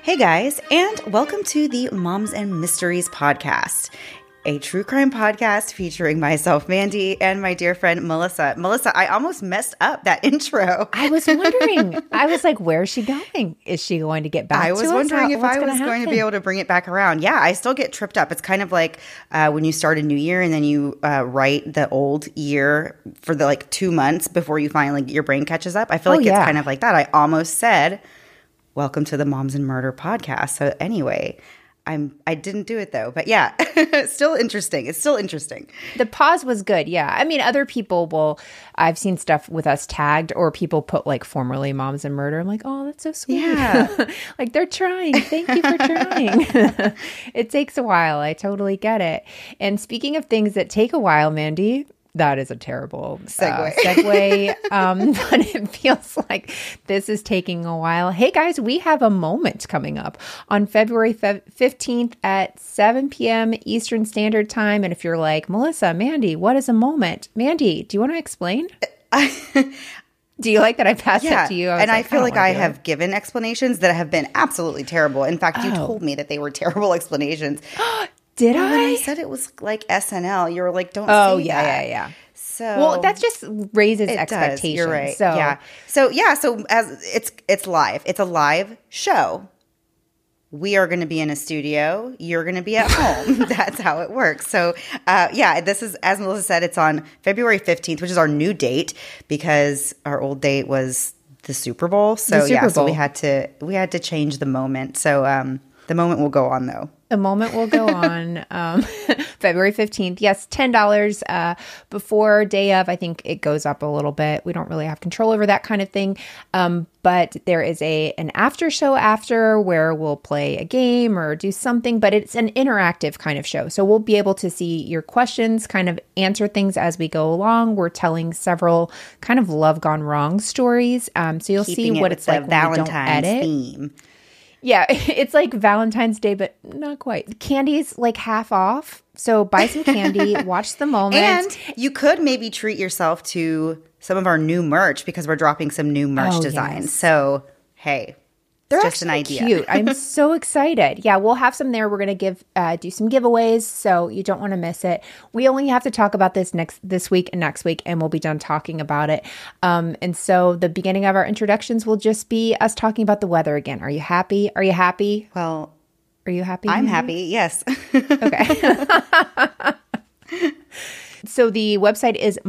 Hey guys, and welcome to the Moms and Mysteries podcast, a true crime podcast featuring myself, Mandy, and my dear friend, Melissa. Melissa, I almost messed up that intro. I was wondering. I was like, where's she going? Is she going to get back to us? I was wondering if I was going to be able to bring it back around. Yeah, I still get tripped up. It's kind of like when you start a new year and then you write the old year for the 2 months before you finally your brain catches up. I feel like it's kind of like that. I almost said, welcome to the Moms and Murder podcast. So anyway, I didn't do it though, but yeah, still interesting. It's still interesting. The pause was good. Yeah. I mean, other people I've seen stuff with us tagged or people put formerly Moms and Murder. I'm like, oh, that's so sweet. Yeah. They're trying. Thank you for trying. It takes a while. I totally get it. And speaking of things that take a while, Mandy, that is a terrible segue. But it feels like this is taking a while. Hey guys, we have a moment coming up on February 15th at 7 p.m. Eastern Standard Time. And if you're like, Melissa, Mandy, what is a moment? Mandy, do you want to explain? Do you like that I passed it to you? I feel like I have given explanations that have been absolutely terrible. In fact, you told me that they were terrible explanations. Did I? When I said it was like SNL, you were like, don't say that. Oh, yeah. So, well, that just raises expectations. Does. You're right. So as it's live. It's a live show. We are going to be in a studio. You're going to be at home. That's how it works. So, this is, as Melissa said, it's on February 15th, which is our new date because our old date was the Super Bowl. So, so we had to change the moment. So, the moment will go on, though. The moment will go on February 15th. Yes, $10 before day of. I think it goes up a little bit. We don't really have control over that kind of thing. But there is an after show after where we'll play a game or do something, but it's an interactive kind of show. So we'll be able to see your questions, kind of answer things as we go along. We're telling several kind of love gone wrong stories. So you'll see what it's like when we don't edit. Theme. Yeah, it's like Valentine's Day, but not quite. Candy's half off. So buy some candy, watch the moment. And you could maybe treat yourself to some of our new merch because we're dropping some new merch designs. Yes. So, hey, they're just an idea. Cute. I'm so excited. Yeah, we'll have some there. We're going to do some giveaways, so you don't want to miss it. We only have to talk about this week and next week, and we'll be done talking about it. And so the beginning of our introductions will just be us talking about the weather again. Are you happy? Are you happy? Well, are you happy? I'm happy. Yes. Okay. So the website is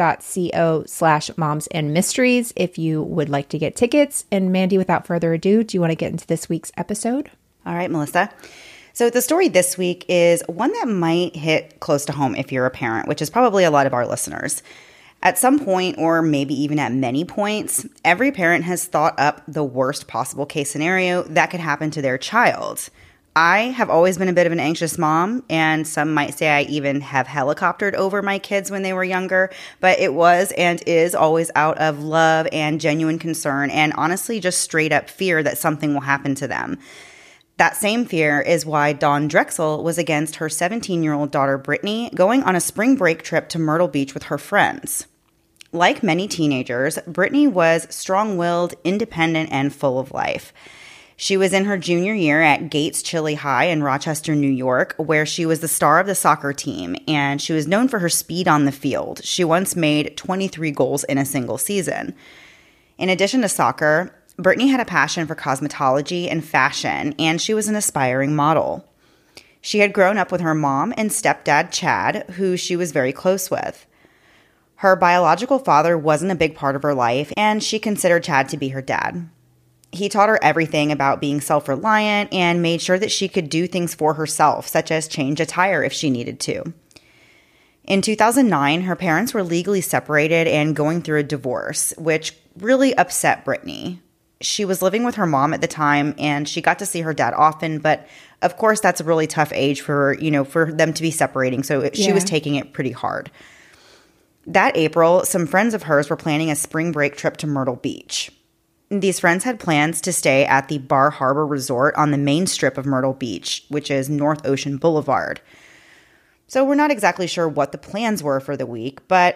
moment.co/momsandmysteries if you would like to get tickets. And Mandy, without further ado, do you want to get into this week's episode? All right, Melissa. So the story this week is one that might hit close to home if you're a parent, which is probably a lot of our listeners. At some point, or maybe even at many points, every parent has thought up the worst possible case scenario that could happen to their child. I have always been a bit of an anxious mom, and some might say I even have helicoptered over my kids when they were younger, but it was and is always out of love and genuine concern and honestly just straight up fear that something will happen to them. That same fear is why Dawn Drexel was against her 17-year-old daughter Brittany going on a spring break trip to Myrtle Beach with her friends. Like many teenagers, Brittany was strong-willed, independent, and full of life. She was in her junior year at Gates Chili High in Rochester, New York, where she was the star of the soccer team, and she was known for her speed on the field. She once made 23 goals in a single season. In addition to soccer, Brittany had a passion for cosmetology and fashion, and she was an aspiring model. She had grown up with her mom and stepdad, Chad, who she was very close with. Her biological father wasn't a big part of her life, and she considered Chad to be her dad. He taught her everything about being self-reliant and made sure that she could do things for herself, such as change a tire if she needed to. In 2009, her parents were legally separated and going through a divorce, which really upset Brittany. She was living with her mom at the time, and she got to see her dad often, but of course that's a really tough age for them to be separating, so she was taking it pretty hard. That April, some friends of hers were planning a spring break trip to Myrtle Beach. These friends had plans to stay at the Bar Harbor Resort on the main strip of Myrtle Beach, which is North Ocean Boulevard. So we're not exactly sure what the plans were for the week, but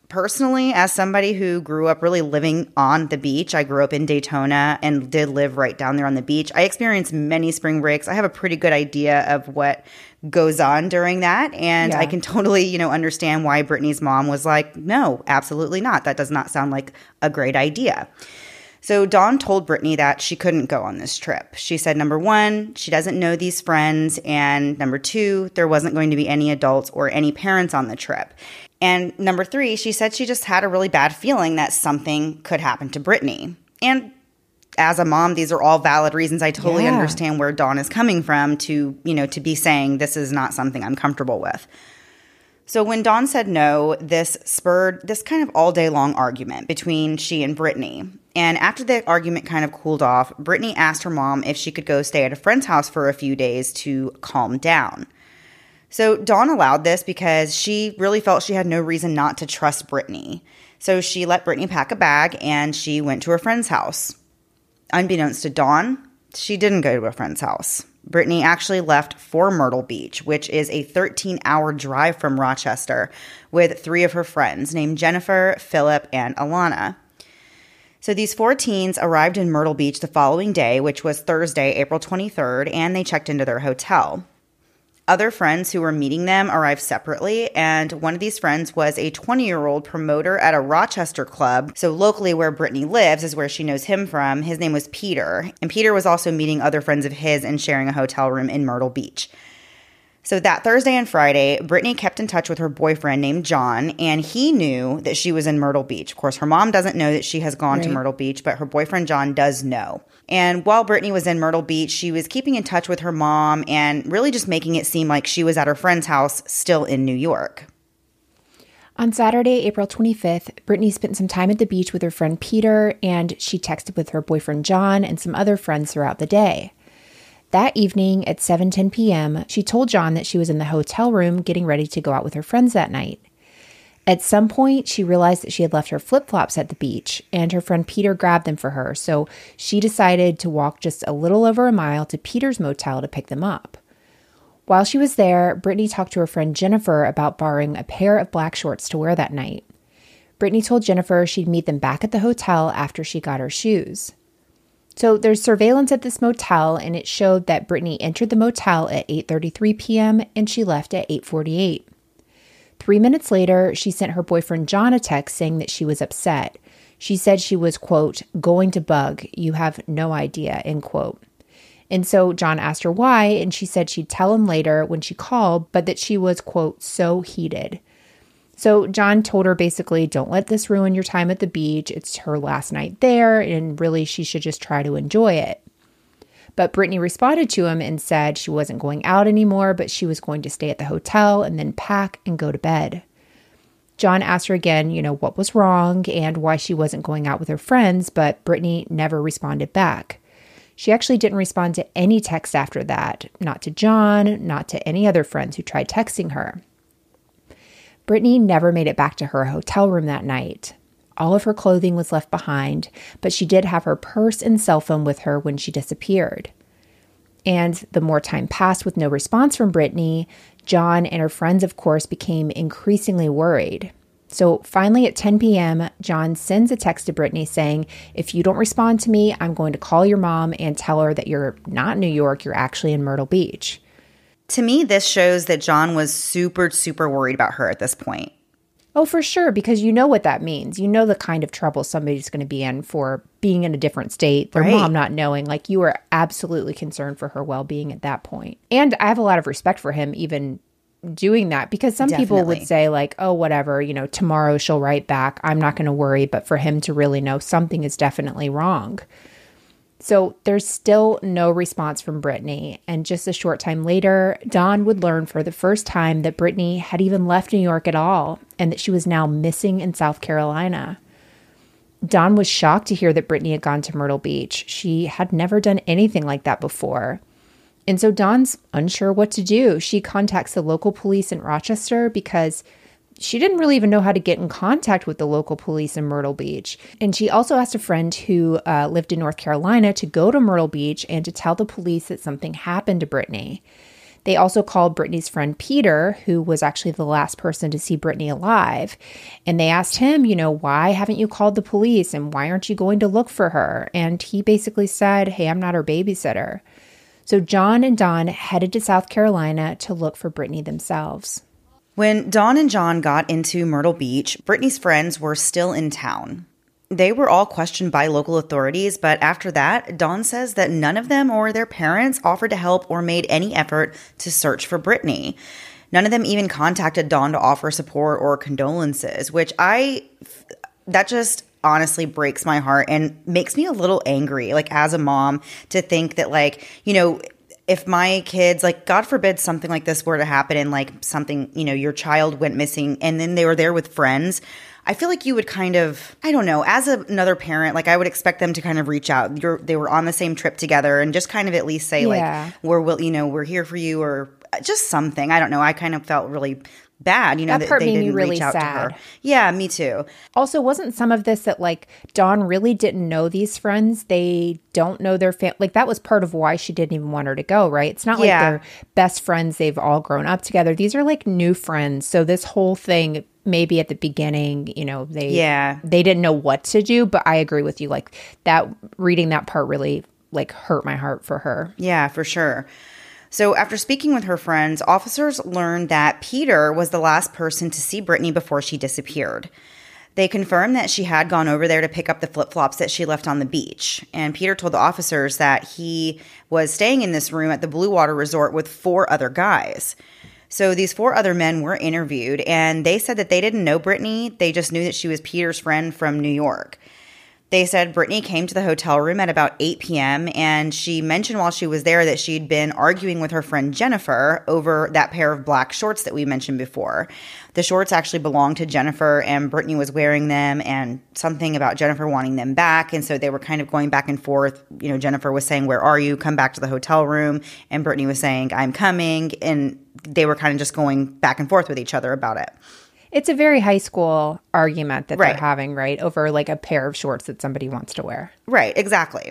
personally, as somebody who grew up really living on the beach, I grew up in Daytona and did live right down there on the beach. I experienced many spring breaks. I have a pretty good idea of what goes on during that. And I can totally, understand why Brittany's mom was like, no, absolutely not. That does not sound like a great idea. So Dawn told Brittany that she couldn't go on this trip. She said, number one, she doesn't know these friends. And number two, there wasn't going to be any adults or any parents on the trip. And number three, she said she just had a really bad feeling that something could happen to Brittany. And as a mom, these are all valid reasons. I totally understand where Dawn is coming from to be saying this is not something I'm comfortable with. So when Dawn said no, this spurred this kind of all day long argument between she and Brittany. And after the argument kind of cooled off, Brittany asked her mom if she could go stay at a friend's house for a few days to calm down. So Dawn allowed this because she really felt she had no reason not to trust Brittany. So she let Brittany pack a bag and she went to her friend's house. Unbeknownst to Dawn, she didn't go to a friend's house. Brittany actually left for Myrtle Beach, which is a 13-hour drive from Rochester, with 3 of her friends named Jennifer, Philip, and Alana. So these 4 teens arrived in Myrtle Beach the following day, which was Thursday, April 23rd, and they checked into their hotel. Other friends who were meeting them arrived separately, and one of these friends was a 20-year-old promoter at a Rochester club. So locally where Brittany lives is where she knows him from. His name was Peter, and Peter was also meeting other friends of his and sharing a hotel room in Myrtle Beach. So that Thursday and Friday, Brittany kept in touch with her boyfriend named John, and he knew that she was in Myrtle Beach. Of course, her mom doesn't know that she has gone to Myrtle Beach, but her boyfriend John does know. And while Brittany was in Myrtle Beach, she was keeping in touch with her mom and really just making it seem like she was at her friend's house still in New York. On Saturday, April 25th, Brittany spent some time at the beach with her friend Peter, and she texted with her boyfriend John and some other friends throughout the day. That evening at 7:10 p.m., she told John that she was in the hotel room getting ready to go out with her friends that night. At some point, she realized that she had left her flip-flops at the beach, and her friend Peter grabbed them for her, so she decided to walk just a little over a mile to Peter's motel to pick them up. While she was there, Brittany talked to her friend Jennifer about borrowing a pair of black shorts to wear that night. Brittany told Jennifer she'd meet them back at the hotel after she got her shoes. So there's surveillance at this motel, and it showed that Brittany entered the motel at 8:33 p.m. and she left at 8:48. 3 minutes later, she sent her boyfriend John a text saying that she was upset. She said she was, quote, going to bug. You have no idea, end quote. And so John asked her why, and she said she'd tell him later when she called, but that she was, quote, so heated. So John told her basically, don't let this ruin your time at the beach. It's her last night there, and really she should just try to enjoy it. But Brittany responded to him and said she wasn't going out anymore, but she was going to stay at the hotel and then pack and go to bed. John asked her again, what was wrong and why she wasn't going out with her friends, but Brittany never responded back. She actually didn't respond to any text after that, not to John, not to any other friends who tried texting her. Brittany never made it back to her hotel room that night. All of her clothing was left behind, but she did have her purse and cell phone with her when she disappeared. And the more time passed with no response from Brittany, John and her friends, of course, became increasingly worried. So finally at 10 p.m., John sends a text to Brittany saying, if you don't respond to me, I'm going to call your mom and tell her that you're not in New York, you're actually in Myrtle Beach. To me, this shows that John was super, super worried about her at this point. Oh, for sure, because you know what that means. You know the kind of trouble somebody's going to be in for being in a different state, their mom not knowing. Like, you are absolutely concerned for her well-being at that point. And I have a lot of respect for him even doing that, because some people would say like, oh, whatever, tomorrow she'll write back. I'm not going to worry. But for him to really know something is definitely wrong. So there's still no response from Brittany, and just a short time later, Dawn would learn for the first time that Brittany had even left New York at all, and that she was now missing in South Carolina. Dawn was shocked to hear that Brittany had gone to Myrtle Beach. She had never done anything like that before. And so Dawn's unsure what to do. She contacts the local police in Rochester because she didn't really even know how to get in contact with the local police in Myrtle Beach. And she also asked a friend who lived in North Carolina to go to Myrtle Beach and to tell the police that something happened to Brittany. They also called Brittany's friend Peter, who was actually the last person to see Brittany alive. And they asked him, why haven't you called the police and why aren't you going to look for her? And he basically said, hey, I'm not her babysitter. So John and Dawn headed to South Carolina to look for Brittany themselves. When Dawn and John got into Myrtle Beach, Brittany's friends were still in town. They were all questioned by local authorities, but after that, Dawn says that none of them or their parents offered to help or made any effort to search for Brittany. None of them even contacted Dawn to offer support or condolences, which that just honestly breaks my heart and makes me a little angry, as a mom, to think that, if my kids, God forbid something like this were to happen and something, your child went missing and then they were there with friends, I feel like you would kind of, I don't know, as another parent, I would expect them to kind of reach out. They were on the same trip together and just kind of at least say we're here for you, or just something. I don't know. I kind of felt really bad, that part they made me didn't really reach out sad. to her. Yeah, me too. Also, wasn't some of this that Dawn really didn't know these friends? They don't know their family. That was part of why she didn't even want her to go, right? It's not they're best friends. They've all grown up together. These are new friends. So this whole thing, maybe at the beginning, they didn't know what to do. But I agree with you. That reading that part really hurt my heart for her. Yeah, for sure. So after speaking with her friends, officers learned that Peter was the last person to see Brittany before she disappeared. They confirmed that she had gone over there to pick up the flip-flops that she left on the beach. And Peter told the officers that he was staying in this room at the Blue Water Resort with 4 other guys. So these 4 other men were interviewed, and they said that they didn't know Brittany. They just knew that she was Peter's friend from New York. They said Brittany came to the hotel room at about 8 p.m., and she mentioned while she was there that she'd been arguing with her friend Jennifer over that pair of black shorts that we mentioned before. The shorts actually belonged to Jennifer, and Brittany was wearing them, and something about Jennifer wanting them back, and so they were kind of going back and forth. Jennifer was saying, "Where are you? Come back to the hotel room." And Brittany was saying, "I'm coming," and they were kind of just going back and forth with each other about it. It's a very high school argument that they're having, right? Over a pair of shorts that somebody wants to wear. Right, exactly.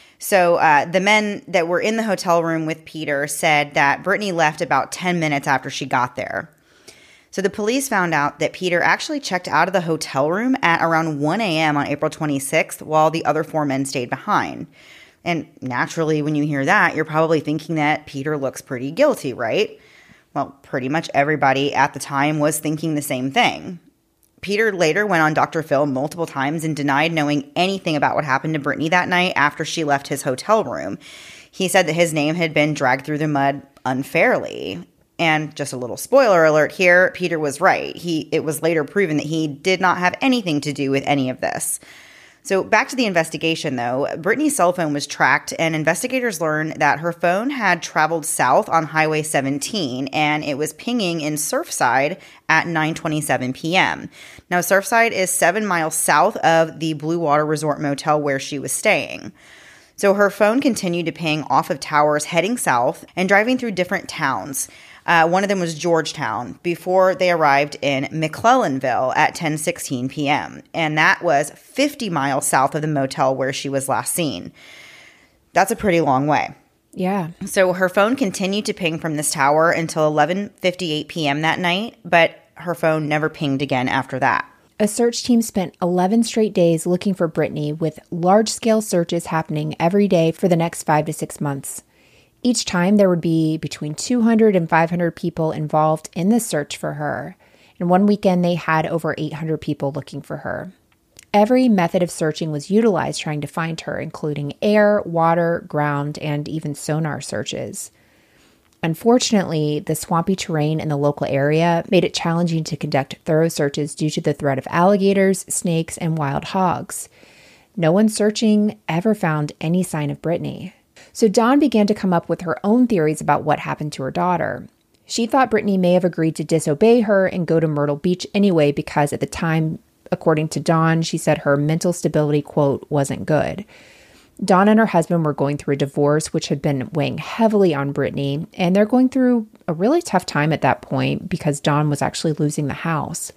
So the men that were in the hotel room with Peter said that Brittany left about 10 minutes after she got there. So the police found out that Peter actually checked out of the hotel room at around 1 a.m. on April 26th while the other 4 men stayed behind. And naturally, when you hear that, you're probably thinking that Peter looks pretty guilty, right? Well, pretty much everybody at the time was thinking the same thing. Peter later went on Dr. Phil multiple times and denied knowing anything about what happened to Brittany that night after she left his hotel room. He said that his name had been dragged through the mud unfairly. And just a little spoiler alert here, Peter was right. It was later proven that he did not have anything to do with any of this. So back to the investigation, though. Brittany's cell phone was tracked, and investigators learned that her phone had traveled south on Highway 17, and it was pinging in Surfside at 9:27 p.m. Now, Surfside is 7 miles south of the Blue Water Resort Motel where she was staying. So her phone continued to ping off of towers heading south and driving through different towns. One of them was Georgetown, before they arrived in McClellanville at 10:16 p.m. And that was 50 miles south of the motel where she was last seen. That's a pretty long way. Yeah. So her phone continued to ping from this tower until 11:58 p.m. that night, but her phone never pinged again after that. A search team spent 11 straight days looking for Brittany, with large-scale searches happening every day for the next 5 to 6 months. Each time, there would be between 200 and 500 people involved in the search for her. And one weekend, they had over 800 people looking for her. Every method of searching was utilized trying to find her, including air, water, ground, and even sonar searches. Unfortunately, the swampy terrain in the local area made it challenging to conduct thorough searches due to the threat of alligators, snakes, and wild hogs. No one searching ever found any sign of Brittany. So Dawn began to come up with her own theories about what happened to her daughter. She thought Brittany may have agreed to disobey her and go to Myrtle Beach anyway because at the time, according to Dawn, she said her mental stability, quote, wasn't good. Dawn and her husband were going through a divorce, which had been weighing heavily on Brittany, and they're going through a really tough time at that point because Dawn was actually losing the house.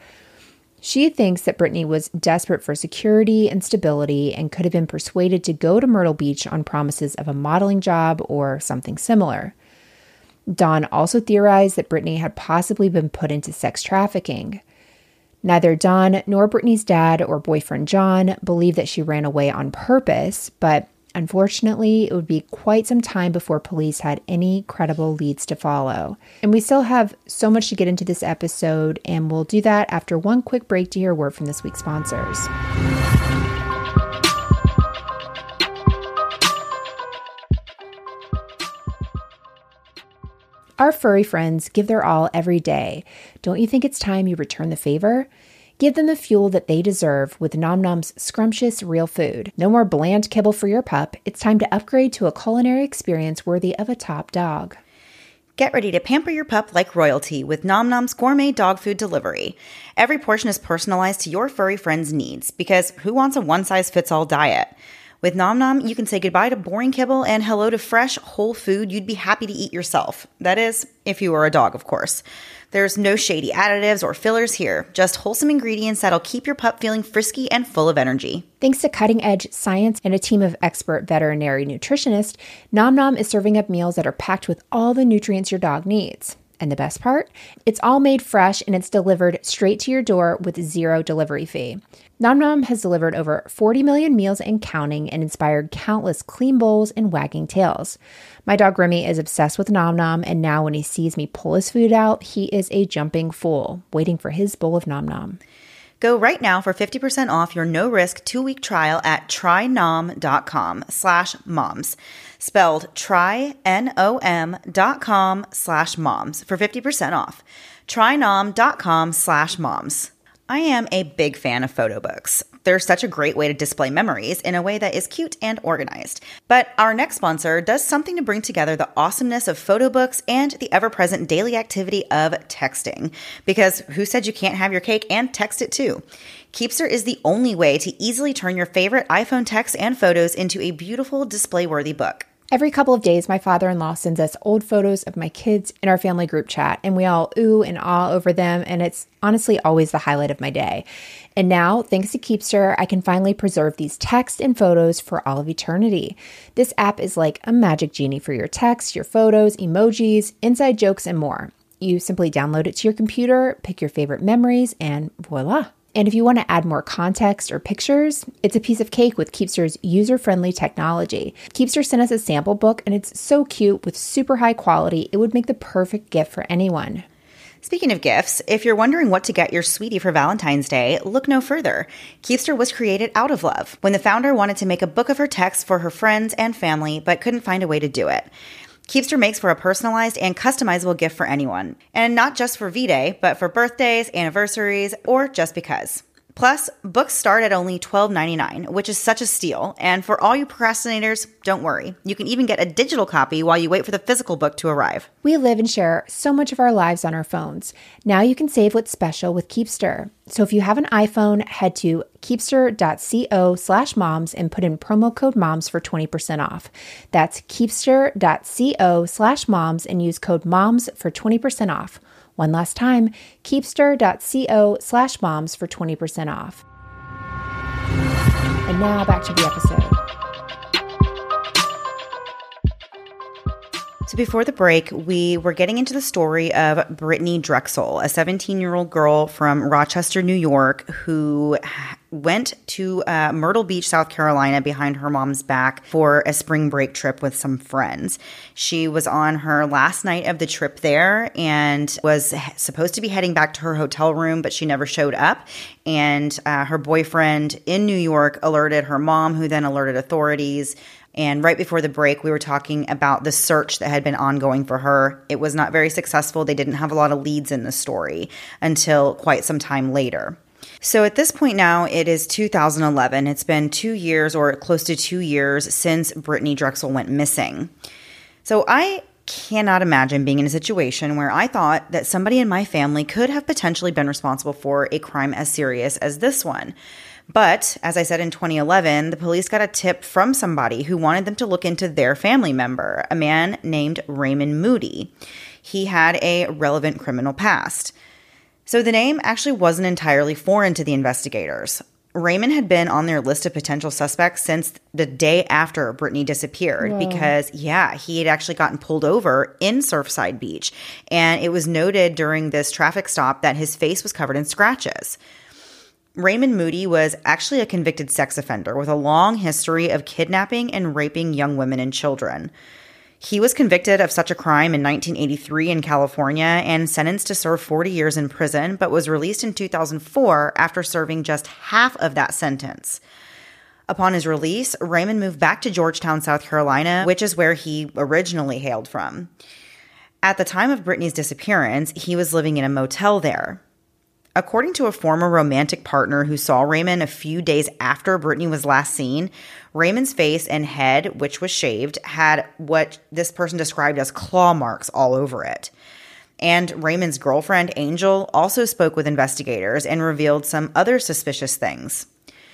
She thinks that Brittany was desperate for security and stability and could have been persuaded to go to Myrtle Beach on promises of a modeling job or something similar. Dawn also theorized that Brittany had possibly been put into sex trafficking. Neither Dawn nor Brittany's dad or boyfriend John believed that she ran away on purpose, but unfortunately, it would be quite some time before police had any credible leads to follow. And we still have so much to get into this episode, and we'll do that after one quick break to hear a word from this week's sponsors. Our furry friends give their all every day. Don't you think it's time you return the favor? Give them the fuel that they deserve with Nom Nom's scrumptious real food. No more bland kibble for your pup. It's time to upgrade to a culinary experience worthy of a top dog. Get ready to pamper your pup like royalty with Nom Nom's gourmet dog food delivery. Every portion is personalized to your furry friend's needs because who wants a one-size-fits-all diet? With Nom Nom, you can say goodbye to boring kibble and hello to fresh, whole food you'd be happy to eat yourself. That is, if you are a dog, of course. There's no shady additives or fillers here, just wholesome ingredients that'll keep your pup feeling frisky and full of energy. Thanks to cutting-edge science and a team of expert veterinary nutritionists, Nom Nom is serving up meals that are packed with all the nutrients your dog needs. And the best part? It's all made fresh and it's delivered straight to your door with zero delivery fee. Nom Nom has delivered over 40 million meals and counting and inspired countless clean bowls and wagging tails. My dog Remy is obsessed with Nom Nom, and now when he sees me pull his food out, he is a jumping fool, waiting for his bowl of Nom Nom. Go right now for 50% off your no-risk 2-week trial at trynom.com/moms. Spelled trynom.com/moms for 50% off. trynom.com/moms. I am a big fan of photo books. They're such a great way to display memories in a way that is cute and organized. But our next sponsor does something to bring together the awesomeness of photo books and the ever-present daily activity of texting. Because who said you can't have your cake and text it too? Keepster is the only way to easily turn your favorite iPhone texts and photos into a beautiful display-worthy book. Every couple of days, my father-in-law sends us old photos of my kids in our family group chat, and we all ooh and ah over them, and it's honestly always the highlight of my day. And now, thanks to Keepster, I can finally preserve these texts and photos for all of eternity. This app is like a magic genie for your texts, your photos, emojis, inside jokes, and more. You simply download it to your computer, pick your favorite memories, and voila! And if you want to add more context or pictures, it's a piece of cake with Keepster's user-friendly technology. Keepster sent us a sample book, and it's so cute with super high quality, it would make the perfect gift for anyone. Speaking of gifts, if you're wondering what to get your sweetie for Valentine's Day, look no further. Keepster was created out of love, when the founder wanted to make a book of her texts for her friends and family, but couldn't find a way to do it. Keepster makes for a personalized and customizable gift for anyone. And not just for V-Day, but for birthdays, anniversaries, or just because. Plus, books start at only $12.99, which is such a steal. And for all you procrastinators, don't worry. You can even get a digital copy while you wait for the physical book to arrive. We live and share so much of our lives on our phones. Now you can save what's special with Keepster. So if you have an iPhone, head to keepster.co/moms and put in promo code MOMS for 20% off. That's keepster.co/moms and use code MOMS for 20% off. One last time, keepster.co/moms for 20% off. And now back to the episode. So before the break, we were getting into the story of Brittany Drexel, a 17-year-old girl from Rochester, New York, who went to Myrtle Beach, South Carolina, behind her mom's back for a spring break trip with some friends. She was on her last night of the trip there and was supposed to be heading back to her hotel room, but she never showed up. And her boyfriend in New York alerted her mom, who then alerted authorities. And right before the break, we were talking about the search that had been ongoing for her. It was not very successful. They didn't have a lot of leads in the story until quite some time later. So at this point now, it is 2011. It's been 2 years or close to 2 years since Brittany Drexel went missing. So I cannot imagine being in a situation where I thought that somebody in my family could have potentially been responsible for a crime as serious as this one. But, as I said in 2011, the police got a tip from somebody who wanted them to look into their family member, a man named Raymond Moody. He had a relevant criminal past. So the name actually wasn't entirely foreign to the investigators. Raymond had been on their list of potential suspects since the day after Brittany disappeared because, he had actually gotten pulled over in Surfside Beach. And it was noted during this traffic stop that his face was covered in scratches. Raymond Moody was actually a convicted sex offender with a long history of kidnapping and raping young women and children. He was convicted of such a crime in 1983 in California and sentenced to serve 40 years in prison, but was released in 2004 after serving just half of that sentence. Upon his release, Raymond moved back to Georgetown, South Carolina, which is where he originally hailed from. At the time of Brittany's disappearance, he was living in a motel there. According to a former romantic partner who saw Raymond a few days after Brittany was last seen, Raymond's face and head, which was shaved, had what this person described as claw marks all over it. And Raymond's girlfriend, Angel, also spoke with investigators and revealed some other suspicious things.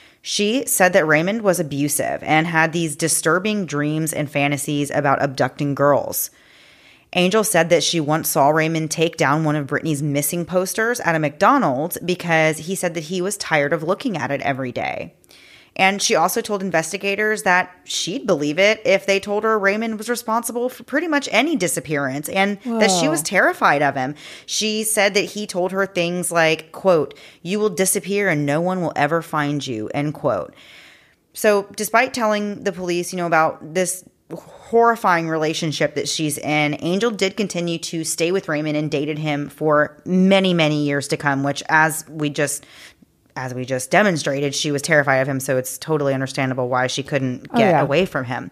She said that Raymond was abusive and had these disturbing dreams and fantasies about abducting girls. Angel said that she once saw Raymond take down one of Brittany's missing posters at a McDonald's because he said that he was tired of looking at it every day. And she also told investigators that she'd believe it if they told her Raymond was responsible for pretty much any disappearance and that she was terrified of him. She said that he told her things like, quote, "You will disappear and no one will ever find you," end quote. So despite telling the police, about this horrifying relationship that she's in, Angel did continue to stay with Raymond and dated him for many, many years to come, which as we just demonstrated, she was terrified of him. So it's totally understandable why she couldn't get away from him.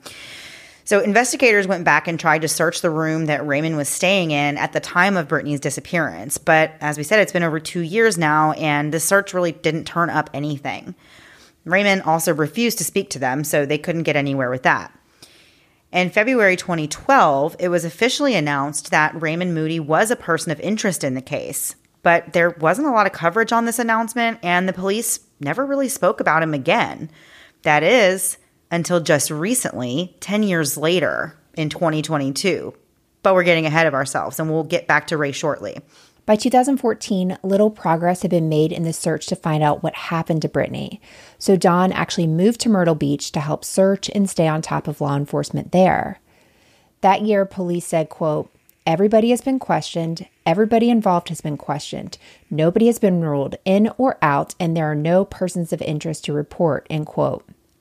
So investigators went back and tried to search the room that Raymond was staying in at the time of Brittany's disappearance. But as we said, it's been over 2 years now, and the search really didn't turn up anything. Raymond also refused to speak to them, so they couldn't get anywhere with that. In February 2012, it was officially announced that Raymond Moody was a person of interest in the case. But there wasn't a lot of coverage on this announcement, and the police never really spoke about him again. That is, until just recently, 10 years later, in 2022. But we're getting ahead of ourselves, and we'll get back to Ray shortly. By 2014, little progress had been made in the search to find out what happened to Brittany. So Dawn actually moved to Myrtle Beach to help search and stay on top of law enforcement there. That year, police said, quote, "Everybody has been questioned. Everybody involved has been questioned. Nobody has been ruled in or out, and there are no persons of interest to report," end quote.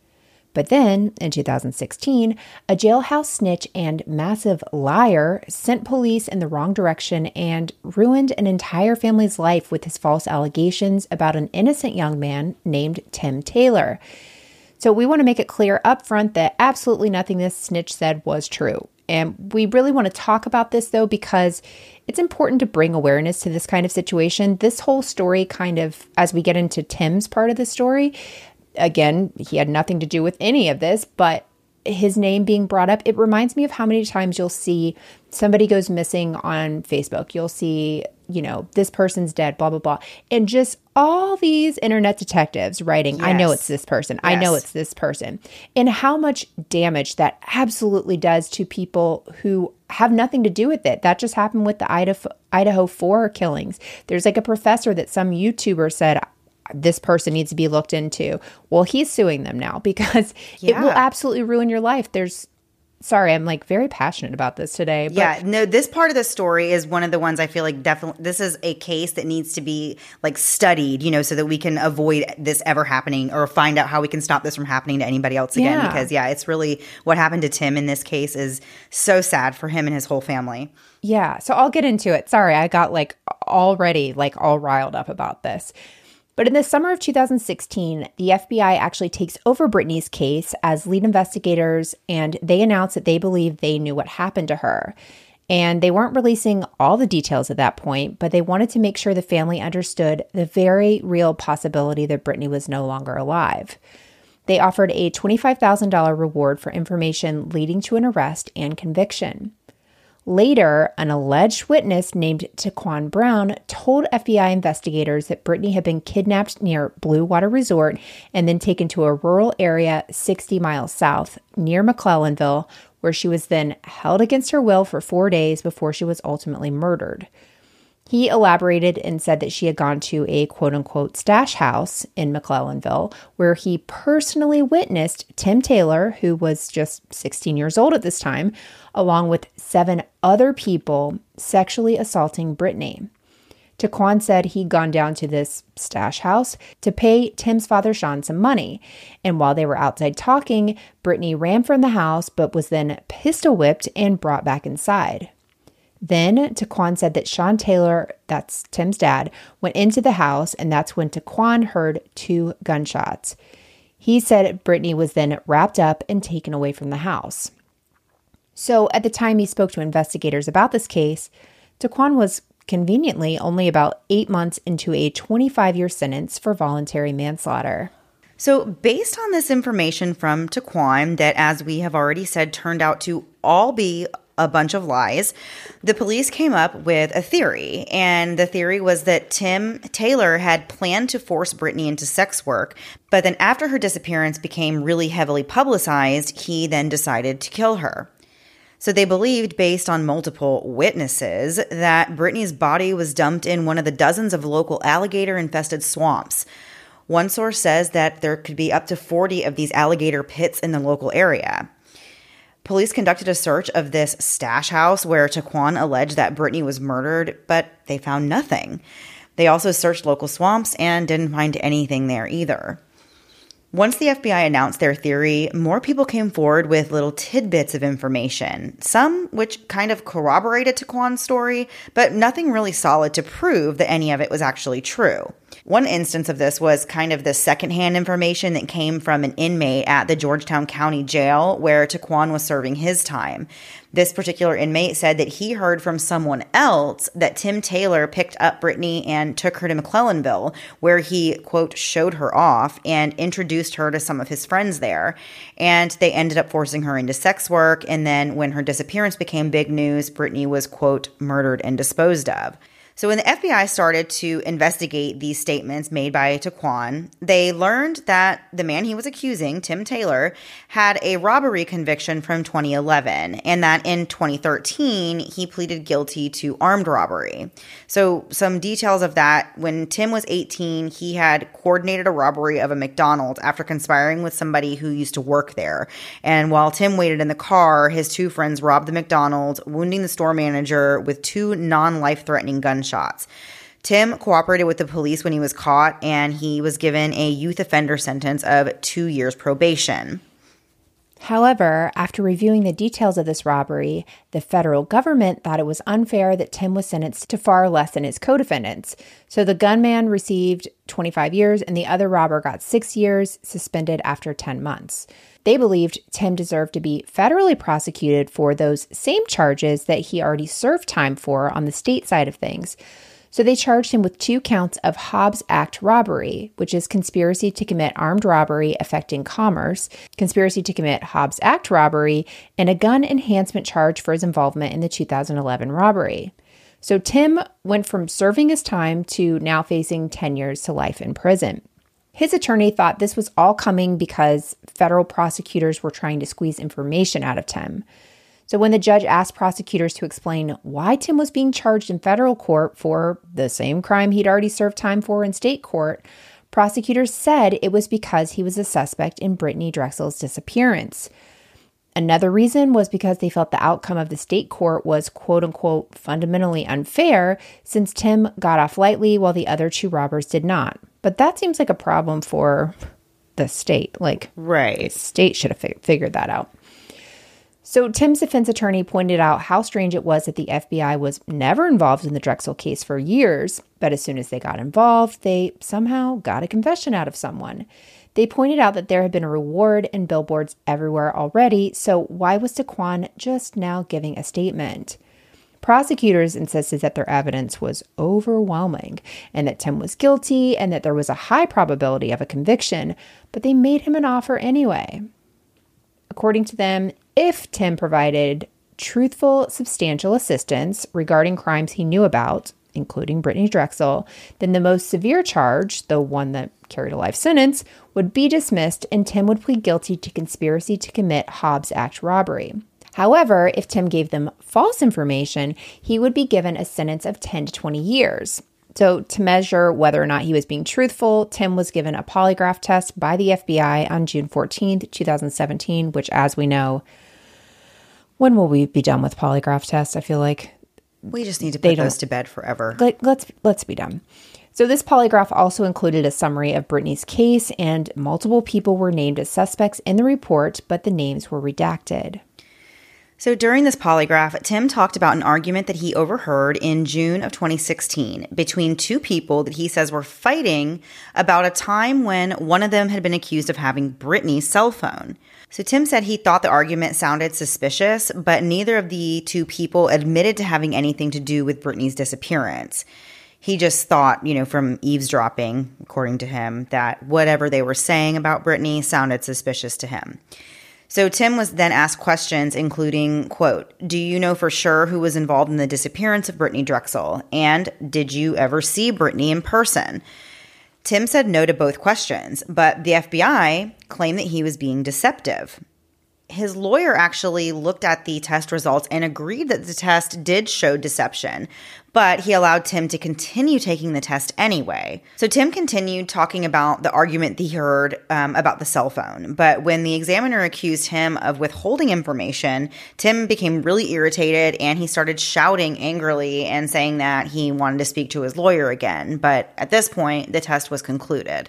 But then, in 2016, a jailhouse snitch and massive liar sent police in the wrong direction and ruined an entire family's life with his false allegations about an innocent young man named Tim Taylor. So we want to make it clear up front that absolutely nothing this snitch said was true. And we really want to talk about this, though, because it's important to bring awareness to this kind of situation. This whole story kind of, as we get into Tim's part of the story, again, he had nothing to do with any of this, but his name being brought up, it reminds me of how many times you'll see somebody goes missing on Facebook. You'll see, this person's dead, blah, blah, blah. And just all these internet detectives writing, yes. I know it's this person. Yes. I know it's this person. And how much damage that absolutely does to people who have nothing to do with it. That just happened with the Idaho 4 killings. There's like a professor that some YouTuber said, this person needs to be looked into. Well, he's suing them now because it will absolutely ruin your life. Sorry, I'm very passionate about this today. But this part of the story is one of the ones I feel like definitely this is a case that needs to be studied, so that we can avoid this ever happening or find out how we can stop this from happening to anybody else again. Yeah. Because it's really what happened to Tim in this case is so sad for him and his whole family. Yeah. So I'll get into it. Sorry, I got already all riled up about this. But in the summer of 2016, the FBI actually takes over Brittany's case as lead investigators, and they announce that they believe they knew what happened to her. And they weren't releasing all the details at that point, but they wanted to make sure the family understood the very real possibility that Brittany was no longer alive. They offered a $25,000 reward for information leading to an arrest and conviction. Later, an alleged witness named Taquan Brown told FBI investigators that Brittany had been kidnapped near Blue Water Resort and then taken to a rural area 60 miles south, near McClellanville, where she was then held against her will for 4 days before she was ultimately murdered. He elaborated and said that she had gone to a quote-unquote stash house in McClellanville where he personally witnessed Tim Taylor, who was just 16 years old at this time, along with 7 other people sexually assaulting Brittany. Taquan said he'd gone down to this stash house to pay Tim's father, Sean, some money. And while they were outside talking, Brittany ran from the house but was then pistol whipped and brought back inside. Then Taquan said that Sean Taylor, that's Tim's dad, went into the house, and that's when Taquan heard 2 gunshots. He said Brittany was then wrapped up and taken away from the house. So at the time he spoke to investigators about this case, Taquan was conveniently only about 8 months into a 25-year sentence for voluntary manslaughter. So based on this information from Taquan that, as we have already said, turned out to all be a bunch of lies, the police came up with a theory. And the theory was that Tim Taylor had planned to force Brittany into sex work, but then after her disappearance became really heavily publicized, he then decided to kill her. So they believed, based on multiple witnesses, that Brittany's body was dumped in one of the dozens of local alligator-infested swamps. One source says that there could be up to 40 of these alligator pits in the local area. Police conducted a search of this stash house where Taquan alleged that Brittany was murdered, but they found nothing. They also searched local swamps and didn't find anything there either. Once the FBI announced their theory, more people came forward with little tidbits of information, some which kind of corroborated Taquan's story, but nothing really solid to prove that any of it was actually true. One instance of this was kind of the secondhand information that came from an inmate at the Georgetown County Jail where Taquan was serving his time. This particular inmate said that he heard from someone else that Tim Taylor picked up Brittany and took her to McClellanville, where he, quote, showed her off and introduced her to some of his friends there. And they ended up forcing her into sex work. And then when her disappearance became big news, Brittany was, quote, murdered and disposed of. So when the FBI started to investigate these statements made by Taquan, they learned that the man he was accusing, Tim Taylor, had a robbery conviction from 2011, and that in 2013, he pleaded guilty to armed robbery. So some details of that: when Tim was 18, he had coordinated a robbery of a McDonald's after conspiring with somebody who used to work there. And while Tim waited in the car, his 2 friends robbed the McDonald's, wounding the store manager with 2 non-life-threatening gunshots. Tim cooperated with the police when he was caught, and he was given a youth offender sentence of 2 years probation. However, after reviewing the details of this robbery, the federal government thought it was unfair that Tim was sentenced to far less than his co-defendants. So the gunman received 25 years and the other robber got 6 years, suspended after 10 months. They believed Tim deserved to be federally prosecuted for those same charges that he already served time for on the state side of things. So they charged him with 2 counts of Hobbs Act robbery, which is conspiracy to commit armed robbery affecting commerce, conspiracy to commit Hobbs Act robbery, and a gun enhancement charge for his involvement in the 2011 robbery. So Tim went from serving his time to now facing 10 years to life in prison. His attorney thought this was all coming because federal prosecutors were trying to squeeze information out of Tim. So when the judge asked prosecutors to explain why Tim was being charged in federal court for the same crime he'd already served time for in state court, prosecutors said it was because he was a suspect in Brittany Drexel's disappearance. Another reason was because they felt the outcome of the state court was quote-unquote fundamentally unfair since Tim got off lightly while the other 2 robbers did not. But that seems like a problem for the state. Right. The state should have figured that out. So Tim's defense attorney pointed out how strange it was that the FBI was never involved in the Drexel case for years, but as soon as they got involved, they somehow got a confession out of someone. They pointed out that there had been a reward and billboards everywhere already, so why was Taquan just now giving a statement? Prosecutors insisted that their evidence was overwhelming and that Tim was guilty and that there was a high probability of a conviction, but they made him an offer anyway. According to them, if Tim provided truthful, substantial assistance regarding crimes he knew about, including Brittany Drexel, then the most severe charge, the one that carried a life sentence, would be dismissed and Tim would plead guilty to conspiracy to commit Hobbs Act robbery. However, if Tim gave them false information, he would be given a sentence of 10 to 20 years. So to measure whether or not he was being truthful, Tim was given a polygraph test by the FBI on June 14th, 2017, which, as we know, when will we be done with polygraph tests? I feel like we just need to put those to bed forever. Let's be done. So this polygraph also included a summary of Brittany's case, and multiple people were named as suspects in the report, but the names were redacted. So during this polygraph, Tim talked about an argument that he overheard in June of 2016 between two people that he says were fighting about a time when one of them had been accused of having Brittany's cell phone. So Tim said he thought the argument sounded suspicious, but neither of the two people admitted to having anything to do with Brittany's disappearance. He just thought, from eavesdropping, according to him, that whatever they were saying about Brittany sounded suspicious to him. So Tim was then asked questions, including, quote, "Do you know for sure who was involved in the disappearance of Brittany Drexel? And did you ever see Brittany in person?" Tim said no to both questions, but the FBI claimed that he was being deceptive. His lawyer actually looked at the test results and agreed that the test did show deception, but he allowed Tim to continue taking the test anyway. So Tim continued talking about the argument that he heard about the cell phone, but when the examiner accused him of withholding information, Tim became really irritated and he started shouting angrily and saying that he wanted to speak to his lawyer again. But at this point, the test was concluded.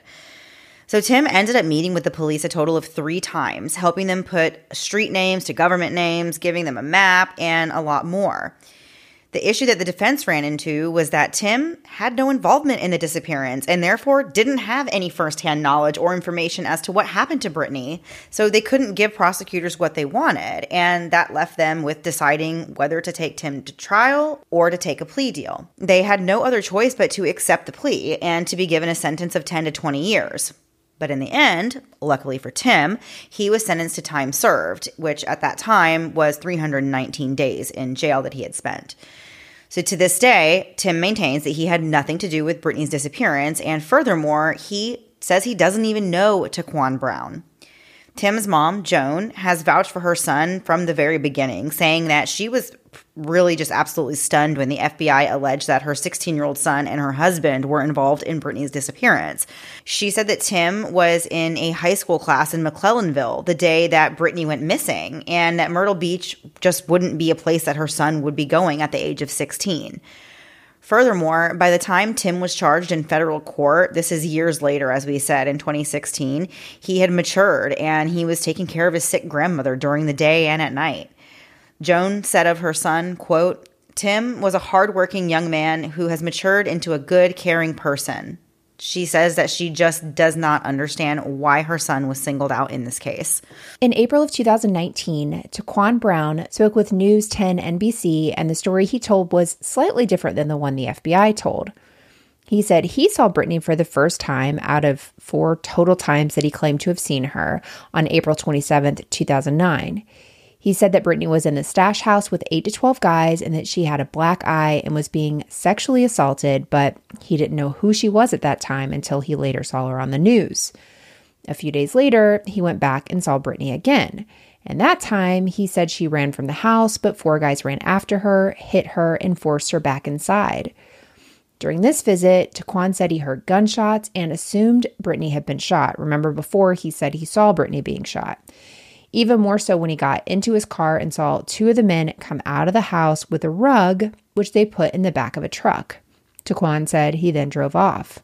So Tim ended up meeting with the police a total of 3 times, helping them put street names to government names, giving them a map, and a lot more. The issue that the defense ran into was that Tim had no involvement in the disappearance and therefore didn't have any firsthand knowledge or information as to what happened to Brittany, so they couldn't give prosecutors what they wanted, and that left them with deciding whether to take Tim to trial or to take a plea deal. They had no other choice but to accept the plea and to be given a sentence of 10 to 20 years. But in the end, luckily for Tim, he was sentenced to time served, which at that time was 319 days in jail that he had spent. So to this day, Tim maintains that he had nothing to do with Brittany's disappearance, and furthermore, he says he doesn't even know Taquan Brown. Tim's mom, Joan, has vouched for her son from the very beginning, saying that she was really just absolutely stunned when the FBI alleged that her 16-year-old son and her husband were involved in Brittany's disappearance. She said that Tim was in a high school class in McClellanville the day that Brittany went missing, and that Myrtle Beach just wouldn't be a place that her son would be going at the age of 16. Furthermore, by the time Tim was charged in federal court, this is years later, as we said, in 2016, he had matured and he was taking care of his sick grandmother during the day and at night. Joan said of her son, quote, "Tim was a hardworking young man who has matured into a good, caring person." She says that she just does not understand why her son was singled out in this case. In April of 2019, Taquan Brown spoke with News 10 NBC, and the story he told was slightly different than the one the FBI told. He said he saw Brittany for the first time out of 4 total times that he claimed to have seen her on April 27th, 2009. He said that Brittany was in the stash house with 8 to 12 guys and that she had a black eye and was being sexually assaulted, but he didn't know who she was at that time until he later saw her on the news. A few days later, he went back and saw Brittany again. And that time, he said she ran from the house, but 4 guys ran after her, hit her, and forced her back inside. During this visit, Taquan said he heard gunshots and assumed Brittany had been shot. Remember before, he said he saw Brittany being shot. Even more so when he got into his car and saw 2 of the men come out of the house with a rug, which they put in the back of a truck. Taquan said he then drove off.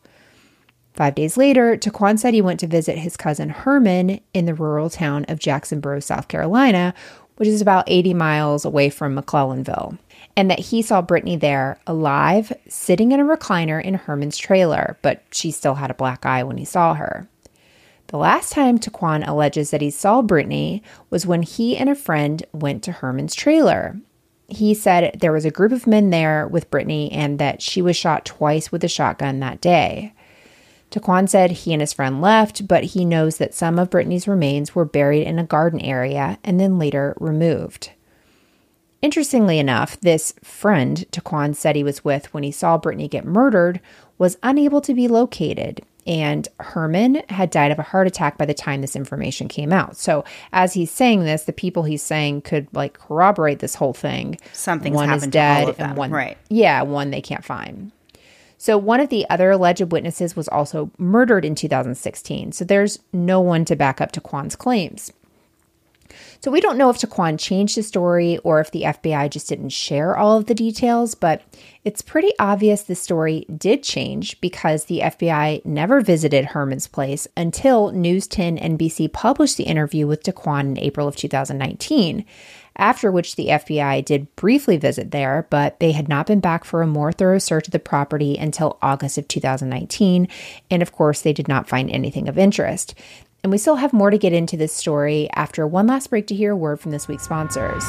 5 days later, Taquan said he went to visit his cousin Herman in the rural town of Jacksonboro, South Carolina, which is about 80 miles away from McClellanville, and that he saw Brittany there alive, sitting in a recliner in Herman's trailer, but she still had a black eye when he saw her. The last time Taquan alleges that he saw Brittany was when he and a friend went to Herman's trailer. He said there was a group of men there with Brittany and that she was shot twice with a shotgun that day. Taquan said he and his friend left, but he knows that some of Brittany's remains were buried in a garden area and then later removed. Interestingly enough, this friend Taquan said he was with when he saw Brittany get murdered was unable to be located. And Herman had died of a heart attack by the time this information came out. So as he's saying this, the people he's saying could like corroborate this whole thing. Something's happened to all of them. And one, right. Yeah, one they can't find. So one of the other alleged witnesses was also murdered in 2016. So there's no one to back up Taquan's claims. So we don't know if Taquan changed his story or if the FBI just didn't share all of the details, but it's pretty obvious the story did change because the FBI never visited Herman's place until News 10 NBC published the interview with Taquan in April of 2019, after which the FBI did briefly visit there, but they had not been back for a more thorough search of the property until August of 2019, and of course they did not find anything of interest. And we still have more to get into this story after one last break to hear a word from this week's sponsors.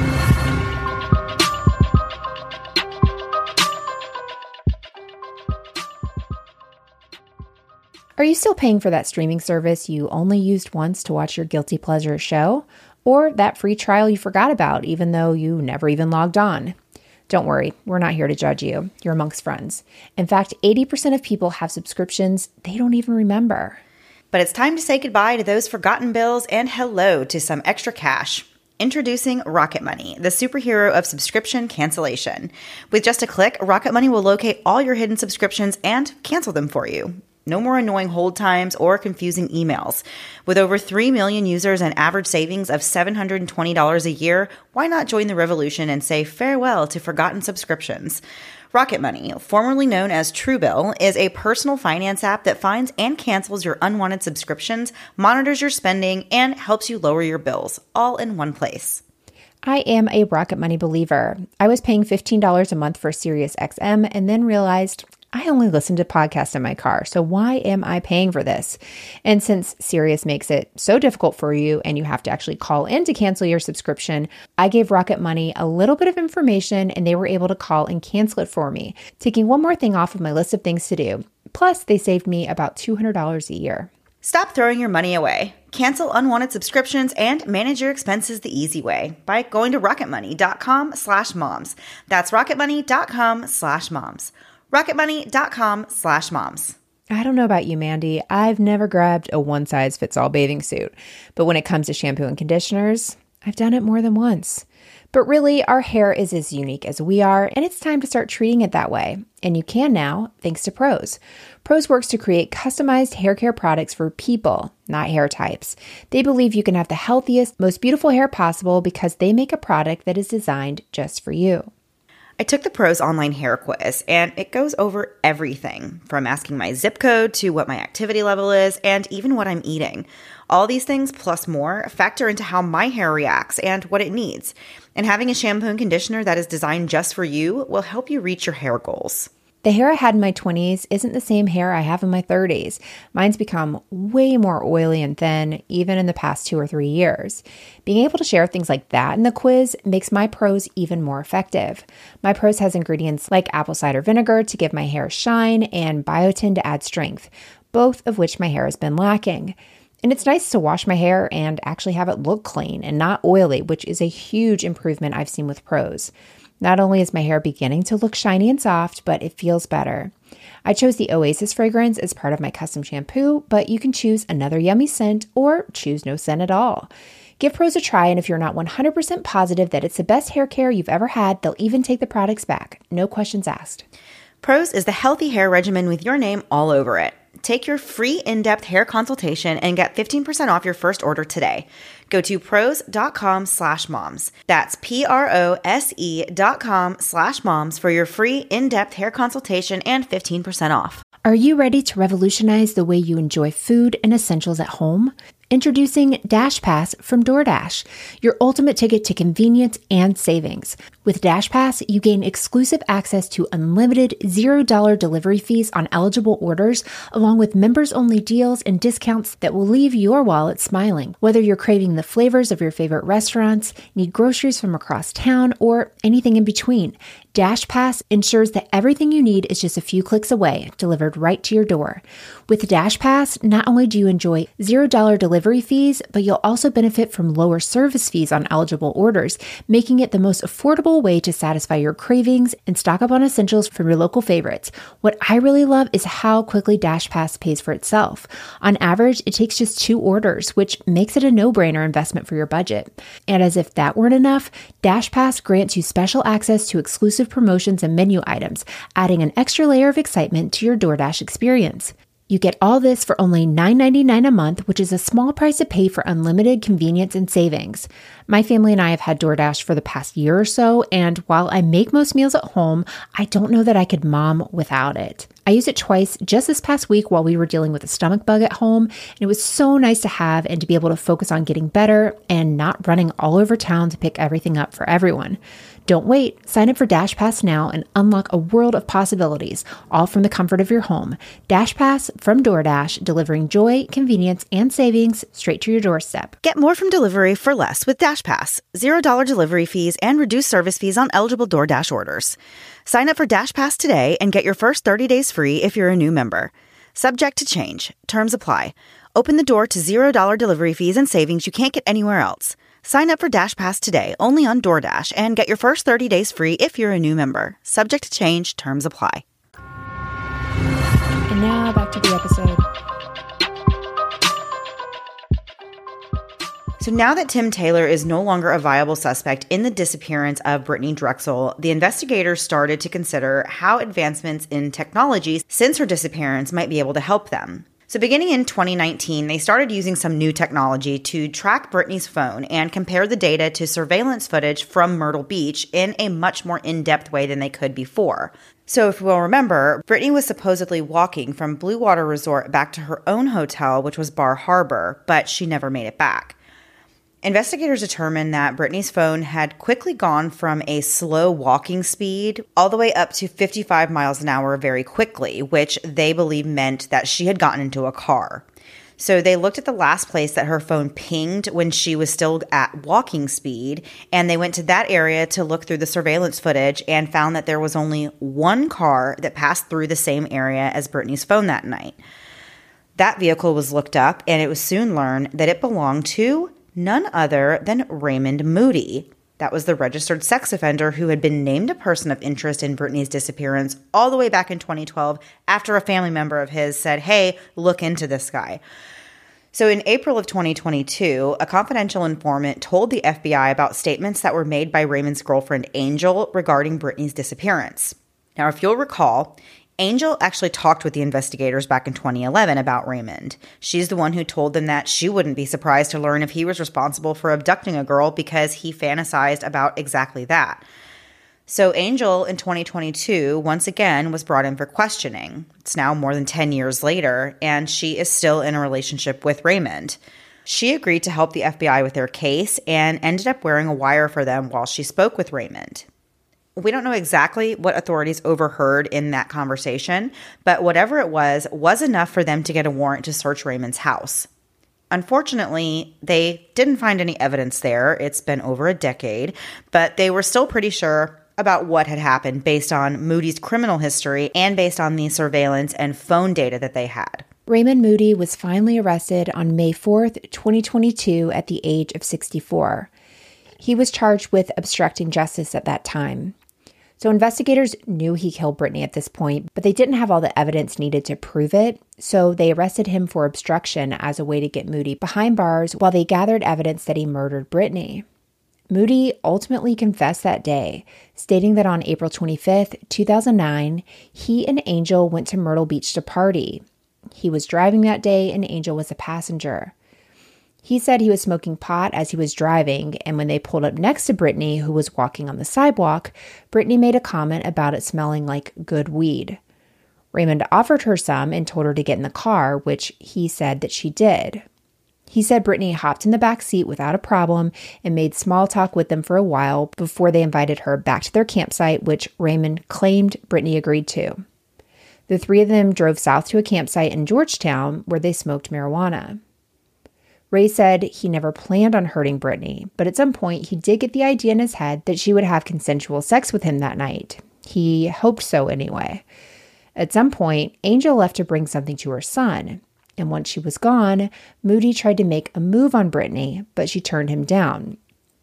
Are you still paying for that streaming service you only used once to watch your guilty pleasure show? Or that free trial you forgot about even though you never even logged on? Don't worry, we're not here to judge you. You're amongst friends. In fact, 80% of people have subscriptions they don't even remember. But it's time to say goodbye to those forgotten bills and hello to some extra cash. Introducing Rocket Money, the superhero of subscription cancellation. With just a click, Rocket Money will locate all your hidden subscriptions and cancel them for you. No more annoying hold times or confusing emails. With over 3 million users and average savings of $720 a year, why not join the revolution and say farewell to forgotten subscriptions? Rocket Money, formerly known as Truebill, is a personal finance app that finds and cancels your unwanted subscriptions, monitors your spending, and helps you lower your bills, all in one place. I am a Rocket Money believer. I was paying $15 a month for SiriusXM and then realized I only listen to podcasts in my car, so why am I paying for this? And since Sirius makes it so difficult for you and you have to actually call in to cancel your subscription, I gave Rocket Money a little bit of information and they were able to call and cancel it for me, taking one more thing off of my list of things to do. Plus, they saved me about $200 a year. Stop throwing your money away. Cancel unwanted subscriptions and manage your expenses the easy way by going to rocketmoney.com/moms. That's rocketmoney.com/moms. rocketmoney.com/moms. I don't know about you, Mandy. I've never grabbed a one-size-fits-all bathing suit. But when it comes to shampoo and conditioners, I've done it more than once. But really, our hair is as unique as we are, and it's time to start treating it that way. And you can now, thanks to Prose. Prose works to create customized hair care products for people, not hair types. They believe you can have the healthiest, most beautiful hair possible because they make a product that is designed just for you. I took the Prose online hair quiz, and it goes over everything from asking my zip code to what my activity level is and even what I'm eating. All these things plus more factor into how my hair reacts and what it needs. And having a shampoo and conditioner that is designed just for you will help you reach your hair goals. The hair I had in my 20s isn't the same hair I have in my 30s. Mine's become way more oily and thin, even in the past 2 or 3 years. Being able to share things like that in the quiz makes my Prose even more effective. My Prose has ingredients like apple cider vinegar to give my hair shine and biotin to add strength, both of which my hair has been lacking. And it's nice to wash my hair and actually have it look clean and not oily, which is a huge improvement I've seen with Prose. Not only is my hair beginning to look shiny and soft, but it feels better. I chose the Oasis fragrance as part of my custom shampoo, but you can choose another yummy scent or choose no scent at all. Give Prose a try, and if you're not 100% positive that it's the best hair care you've ever had, they'll even take the products back. No questions asked. Prose is the healthy hair regimen with your name all over it. Take your free in-depth hair consultation and get 15% off your first order today. Go to prose.com/moms. That's prose.com/moms for your free in-depth hair consultation and 15% off. Are you ready to revolutionize the way you enjoy food and essentials at home? Introducing DashPass from DoorDash, your ultimate ticket to convenience and savings. With DashPass, you gain exclusive access to unlimited $0 delivery fees on eligible orders, along with members-only deals and discounts that will leave your wallet smiling. Whether you're craving the flavors of your favorite restaurants, need groceries from across town, or anything in between, DashPass ensures that everything you need is just a few clicks away, delivered right to your door. With DashPass, not only do you enjoy $0 delivery fees, but you'll also benefit from lower service fees on eligible orders, making it the most affordable way to satisfy your cravings and stock up on essentials from your local favorites. What I really love is how quickly DashPass pays for itself. On average, it takes just 2 orders, which makes it a no-brainer investment for your budget. And as if that weren't enough, DashPass grants you special access to exclusive promotions and menu items, adding an extra layer of excitement to your DoorDash experience. You get all this for only $9.99 a month, which is a small price to pay for unlimited convenience and savings. My family and I have had DoorDash for the past year or so, and while I make most meals at home, I don't know that I could mom without it. I used it twice just this past week while we were dealing with a stomach bug at home, and it was so nice to have and to be able to focus on getting better and not running all over town to pick everything up for everyone. Don't wait. Sign up for DashPass now and unlock a world of possibilities, all from the comfort of your home. DashPass from DoorDash, delivering joy, convenience, and savings straight to your doorstep. Get more from delivery for less with DashPass. $0 delivery fees and reduced service fees on eligible DoorDash orders. Sign up for DashPass today and get your first 30 days free if you're a new member. Subject to change. Terms apply. Open the door to $0 delivery fees and savings you can't get anywhere else. Sign up for DashPass today, only on DoorDash, and get your first 30 days free if you're a new member. Subject to change. Terms apply. And now back to the episode. So now that Tim Taylor is no longer a viable suspect in the disappearance of Brittany Drexel, the investigators started to consider how advancements in technology since her disappearance might be able to help them. So beginning in 2019, they started using some new technology to track Brittany's phone and compare the data to surveillance footage from Myrtle Beach in a much more in-depth way than they could before. So if you will remember, Brittany was supposedly walking from Blue Water Resort back to her own hotel, which was Bar Harbor, but she never made it back. Investigators determined that Brittany's phone had quickly gone from a slow walking speed all the way up to 55 miles an hour very quickly, which they believe meant that she had gotten into a car. So they looked at the last place that her phone pinged when she was still at walking speed, and they went to that area to look through the surveillance footage and found that there was only one car that passed through the same area as Brittany's phone that night. That vehicle was looked up, and it was soon learned that it belonged to none other than Raymond Moody. That was the registered sex offender who had been named a person of interest in Brittany's disappearance all the way back in 2012 after a family member of his said, hey, look into this guy. So in April of 2022, a confidential informant told the FBI about statements that were made by Raymond's girlfriend Angel regarding Brittany's disappearance. Now, if you'll recall, Angel actually talked with the investigators back in 2011 about Raymond. She's the one who told them that she wouldn't be surprised to learn if he was responsible for abducting a girl because he fantasized about exactly that. So Angel in 2022 once again was brought in for questioning. It's now more than 10 years later, and she is still in a relationship with Raymond. She agreed to help the FBI with their case and ended up wearing a wire for them while she spoke with Raymond. We don't know exactly what authorities overheard in that conversation, but whatever it was enough for them to get a warrant to search Raymond's house. Unfortunately, they didn't find any evidence there. It's been over a decade, but they were still pretty sure about what had happened based on Moody's criminal history and based on the surveillance and phone data that they had. Raymond Moody was finally arrested on May 4th, 2022 at the age of 64. He was charged with obstructing justice at that time. So investigators knew he killed Brittany at this point, but they didn't have all the evidence needed to prove it, so they arrested him for obstruction as a way to get Moody behind bars while they gathered evidence that he murdered Brittany. Moody ultimately confessed that day, stating that on April 25th, 2009, he and Angel went to Myrtle Beach to party. He was driving that day and Angel was a passenger. He said he was smoking pot as he was driving, and when they pulled up next to Brittany, who was walking on the sidewalk, Brittany made a comment about it smelling like good weed. Raymond offered her some and told her to get in the car, which he said that she did. He said Brittany hopped in the back seat without a problem and made small talk with them for a while before they invited her back to their campsite, which Raymond claimed Brittany agreed to. The three of them drove south to a campsite in Georgetown where they smoked marijuana. Ray said he never planned on hurting Brittany, but at some point he did get the idea in his head that she would have consensual sex with him that night. He hoped so anyway. At some point, Angel left to bring something to her son, and once she was gone, Moody tried to make a move on Brittany, but she turned him down.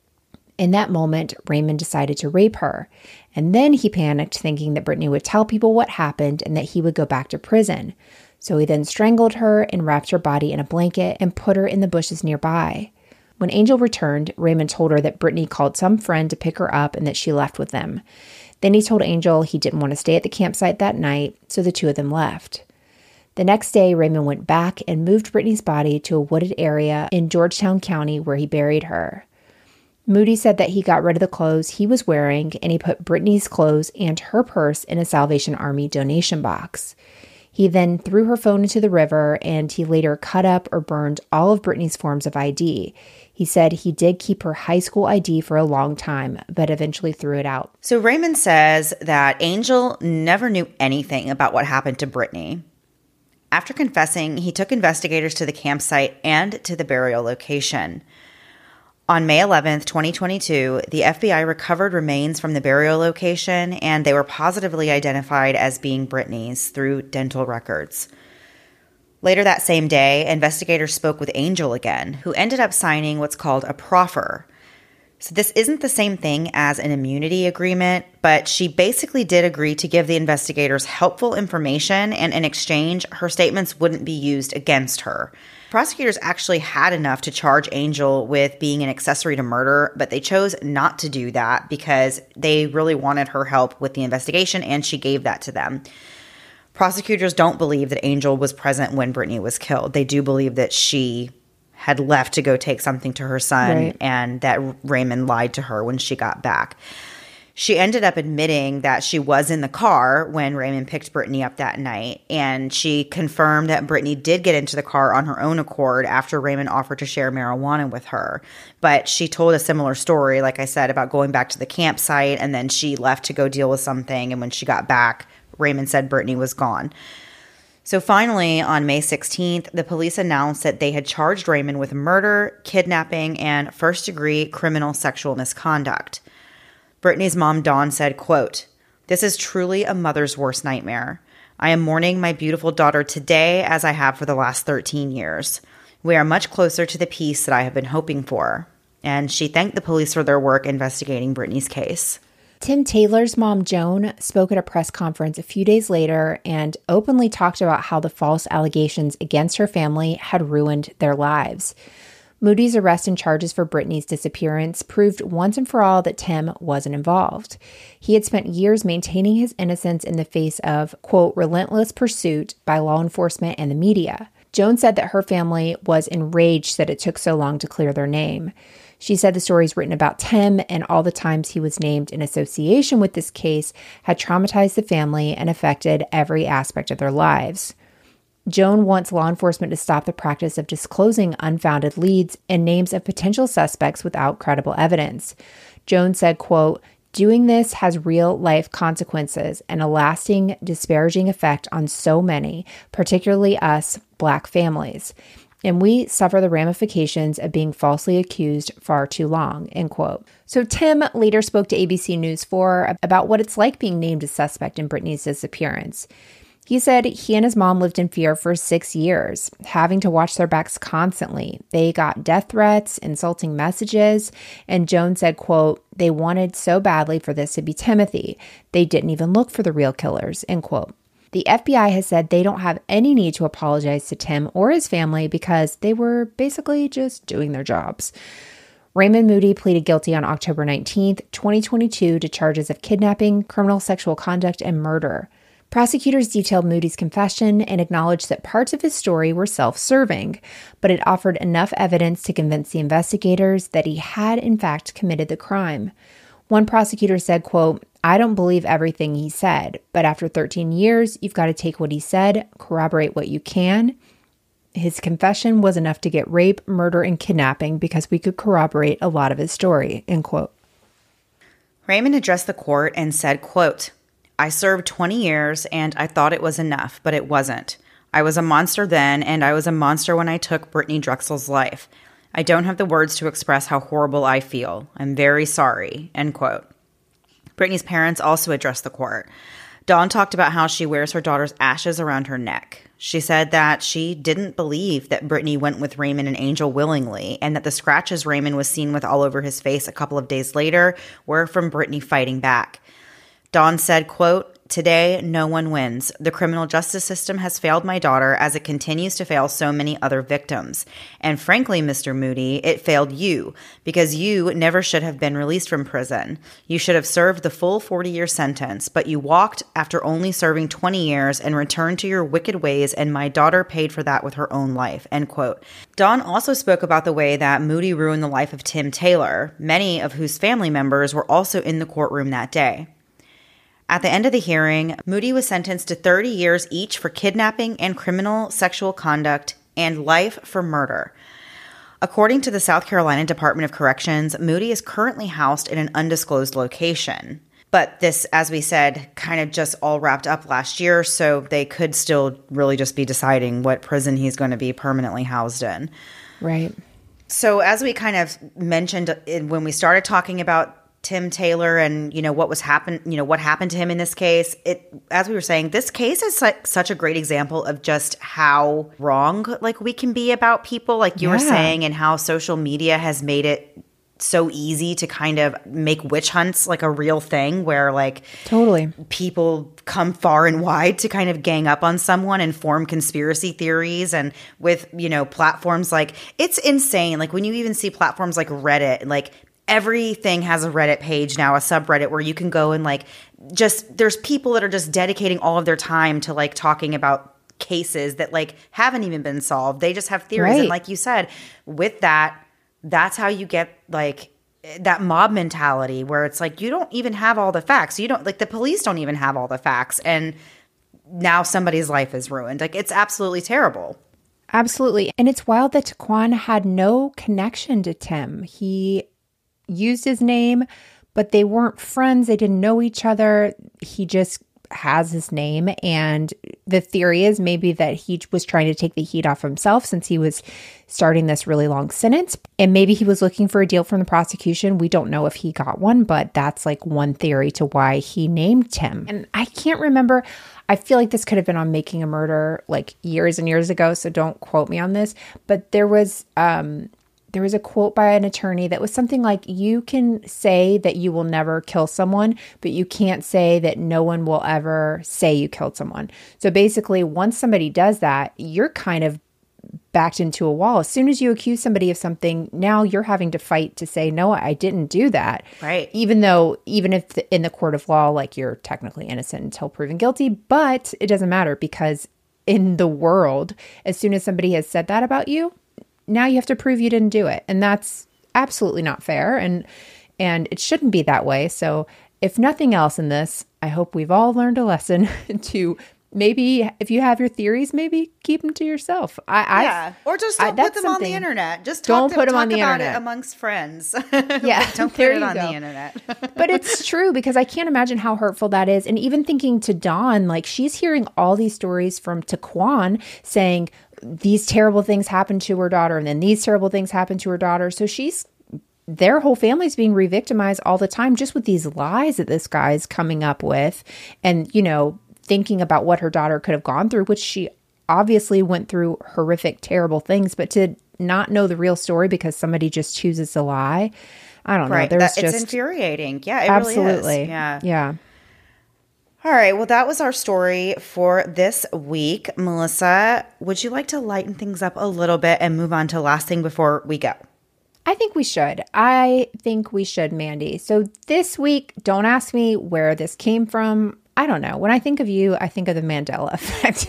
In that moment, Raymond decided to rape her, and then he panicked, thinking that Brittany would tell people what happened and that he would go back to prison. So he then strangled her and wrapped her body in a blanket and put her in the bushes nearby. When Angel returned, Raymond told her that Brittany called some friend to pick her up and that she left with them. Then he told Angel he didn't want to stay at the campsite that night, so the two of them left. The next day, Raymond went back and moved Brittany's body to a wooded area in Georgetown County where he buried her. Moody said that he got rid of the clothes he was wearing and he put Brittany's clothes and her purse in a Salvation Army donation box. He then threw her phone into the river, and he later cut up or burned all of Brittany's forms of ID. He said he did keep her high school ID for a long time, but eventually threw it out. So Raymond says that Angel never knew anything about what happened to Brittany. After confessing, he took investigators to the campsite and to the burial location. On May 11th, 2022, the FBI recovered remains from the burial location, and they were positively identified as being Brittany's through dental records. Later that same day, investigators spoke with Angel again, who ended up signing what's called a proffer. So this isn't the same thing as an immunity agreement, but she basically did agree to give the investigators helpful information, and in exchange, her statements wouldn't be used against her. Prosecutors actually had enough to charge Angel with being an accessory to murder, but they chose not to do that because they really wanted her help with the investigation, and she gave that to them. Prosecutors don't believe that Angel was present when Brittany was killed. They do believe that she had left to go take something to her son, right, and that Raymond lied to her when she got back. She ended up admitting that she was in the car when Raymond picked Brittany up that night, and she confirmed that Brittany did get into the car on her own accord after Raymond offered to share marijuana with her. But she told a similar story, like I said, about going back to the campsite, and then she left to go deal with something, and when she got back, Raymond said Brittany was gone. So finally, on May 16th, the police announced that they had charged Raymond with murder, kidnapping, and first-degree criminal sexual misconduct. Brittany's mom, Dawn, said, quote, "This is truly a mother's worst nightmare. I am mourning my beautiful daughter today as I have for the last 13 years. We are much closer to the peace that I have been hoping for." And she thanked the police for their work investigating Brittany's case. Tim Taylor's mom, Joan, spoke at a press conference a few days later and openly talked about how the false allegations against her family had ruined their lives. Moody's arrest and charges for Brittany's disappearance proved once and for all that Tim wasn't involved. He had spent years maintaining his innocence in the face of, quote, relentless pursuit by law enforcement and the media. Joan said that her family was enraged that it took so long to clear their name. She said the stories written about Tim and all the times he was named in association with this case had traumatized the family and affected every aspect of their lives. Joan wants law enforcement to stop the practice of disclosing unfounded leads and names of potential suspects without credible evidence. Joan said, quote, "Doing this has real-life consequences and a lasting, disparaging effect on so many, particularly us, Black families. And we suffer the ramifications of being falsely accused far too long," end quote. So Tim later spoke to ABC News 4 about what it's like being named a suspect in Brittany's disappearance. He said he and his mom lived in fear for 6 years, having to watch their backs constantly. They got death threats, insulting messages, and Joan said, quote, "They wanted so badly for this to be Timothy. They didn't even look for the real killers," end quote. The FBI has said they don't have any need to apologize to Tim or his family because they were basically just doing their jobs. Raymond Moody pleaded guilty on October 19th, 2022 to charges of kidnapping, criminal sexual conduct, and murder. Prosecutors detailed Moody's confession and acknowledged that parts of his story were self-serving, but it offered enough evidence to convince the investigators that he had in fact committed the crime. One prosecutor said, quote, "I don't believe everything he said, but after 13 years, you've got to take what he said, corroborate what you can. His confession was enough to get rape, murder, and kidnapping because we could corroborate a lot of his story," end quote. Raymond addressed the court and said, quote, "I served 20 years and I thought it was enough, but it wasn't. I was a monster then, and I was a monster when I took Brittany Drexel's life. I don't have the words to express how horrible I feel. I'm very sorry." End quote. Brittany's parents also addressed the court. Dawn talked about how she wears her daughter's ashes around her neck. She said that she didn't believe that Brittany went with Raymond and Angel willingly, and that the scratches Raymond was seen with all over his face a couple of days later were from Brittany fighting back. Dawn said, quote, "Today, no one wins. The criminal justice system has failed my daughter as it continues to fail so many other victims. And frankly, Mr. Moody, it failed you because you never should have been released from prison. You should have served the full 40-year sentence, but you walked after only serving 20 years and returned to your wicked ways, and my daughter paid for that with her own life." End quote. Dawn also spoke about the way that Moody ruined the life of Tim Taylor, many of whose family members were also in the courtroom that day. At the end of the hearing, Moody was sentenced to 30 years each for kidnapping and criminal sexual conduct and life for murder. According to the South Carolina Department of Corrections, Moody is currently housed in an undisclosed location. But this, as we said, kind of just all wrapped up last year, so they could still really just be deciding what prison he's going to be permanently housed in. Right. So as we kind of mentioned when we started talking about Tim Taylor and, what happened to him in this case. As we were saying, this case is such a great example of just how wrong we can be about people, like you were saying, and how social media has made it so easy to kind of make witch hunts a real thing where totally people come far and wide to kind of gang up on someone and form conspiracy theories. And with, platforms it's insane. When you even see platforms like Reddit, everything has a Reddit page now, a subreddit where you can go and there's people that are just dedicating all of their time to talking about cases that haven't even been solved. They just have theories. Right. And like you said, with that's how you get that mob mentality where it's you don't even have all the facts. You don't the police don't even have all the facts. And now somebody's life is ruined. It's absolutely terrible. Absolutely. And it's wild that Taquan had no connection to Tim. He used his name, but they weren't friends. They didn't know each other. He just has his name. And the theory is maybe that he was trying to take the heat off himself since he was starting this really long sentence. And maybe he was looking for a deal from the prosecution. We don't know if he got one, but that's one theory to why he named Tim. And I can't remember. I feel like this could have been on Making a Murder years and years ago, so don't quote me on this. But there was a quote by an attorney that was something like, you can say that you will never kill someone, but you can't say that no one will ever say you killed someone. So basically, once somebody does that, you're kind of backed into a wall. As soon as you accuse somebody of something, now you're having to fight to say, no, I didn't do that. Right. Even if in the court of law, you're technically innocent until proven guilty, but it doesn't matter because in the world, as soon as somebody has said that about you, now you have to prove you didn't do it. And that's absolutely not fair. And it shouldn't be that way. So if nothing else in this, I hope we've all learned a lesson to maybe, if you have your theories, maybe keep them to yourself. Or just don't put them on the internet. Just don't put them on the internet. It amongst friends. Yeah, don't put it on the internet. But it's true because I can't imagine how hurtful that is. And even thinking to Dawn, she's hearing all these stories from Taquan saying these terrible things happened to her daughter, and then these terrible things happened to her daughter. So their whole family's being re-victimized all the time just with these lies that this guy's coming up with. And, thinking about what her daughter could have gone through, which she obviously went through horrific, terrible things, but to not know the real story because somebody just chooses to lie. I don't know. It's infuriating. Yeah, it absolutely. Really is. Yeah. All right. Well, that was our story for this week. Melissa, would you like to lighten things up a little bit and move on to last thing before we go? I think we should. Mandy. So this week, don't ask me where this came from. I don't know. When I think of you, I think of the Mandela effect.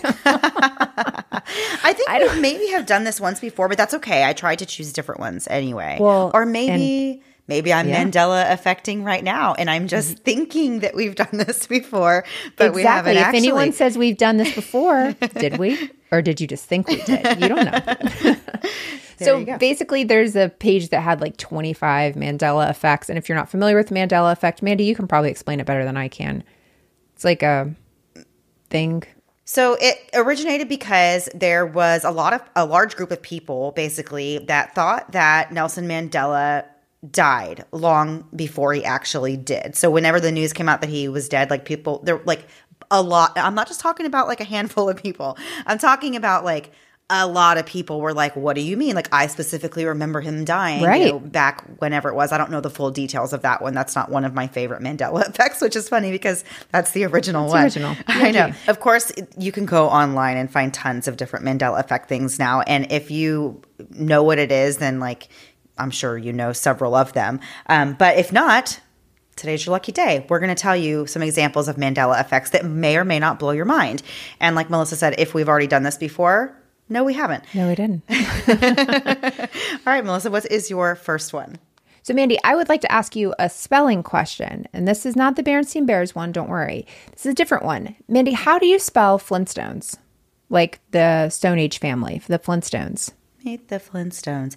I think we maybe have done this once before, but that's okay. I tried to choose different ones anyway. Well, or maybe I'm Mandela affecting right now, and I'm just thinking that we've done this before, but we haven't actually. If anyone says we've done this before, did we? Or did you just think we did? You don't know. So basically, there's a page that had 25 Mandela effects. And if you're not familiar with the Mandela effect, Mandy, you can probably explain it better than I can. It's a thing. So it originated because there was a large group of people basically that thought that Nelson Mandela died long before he actually did. So whenever the news came out that he was dead, like people, there like a lot. I'm not just talking about like a handful of people. I'm talking about like a lot of people were like, what do you mean? Like, I specifically remember him dying back whenever it was. I don't know the full details of that one. That's not one of my favorite Mandela effects, which is funny because that's the original one. I know. Of course, you can go online and find tons of different Mandela effect things now. And if you know what it is, then like, I'm sure you know several of them. But if not, today's your lucky day. We're going to tell you some examples of Mandela effects that may or may not blow your mind. And like Melissa said, if we've already done this before, no, we haven't. No, we didn't. All right, Melissa, what is your first one? So, Mandy, I would like to ask you a spelling question. And this is not the Berenstain Bears one. Don't worry. This is a different one. Mandy, how do you spell Flintstones? Like the Stone Age family, the Flintstones. Meet the Flintstones.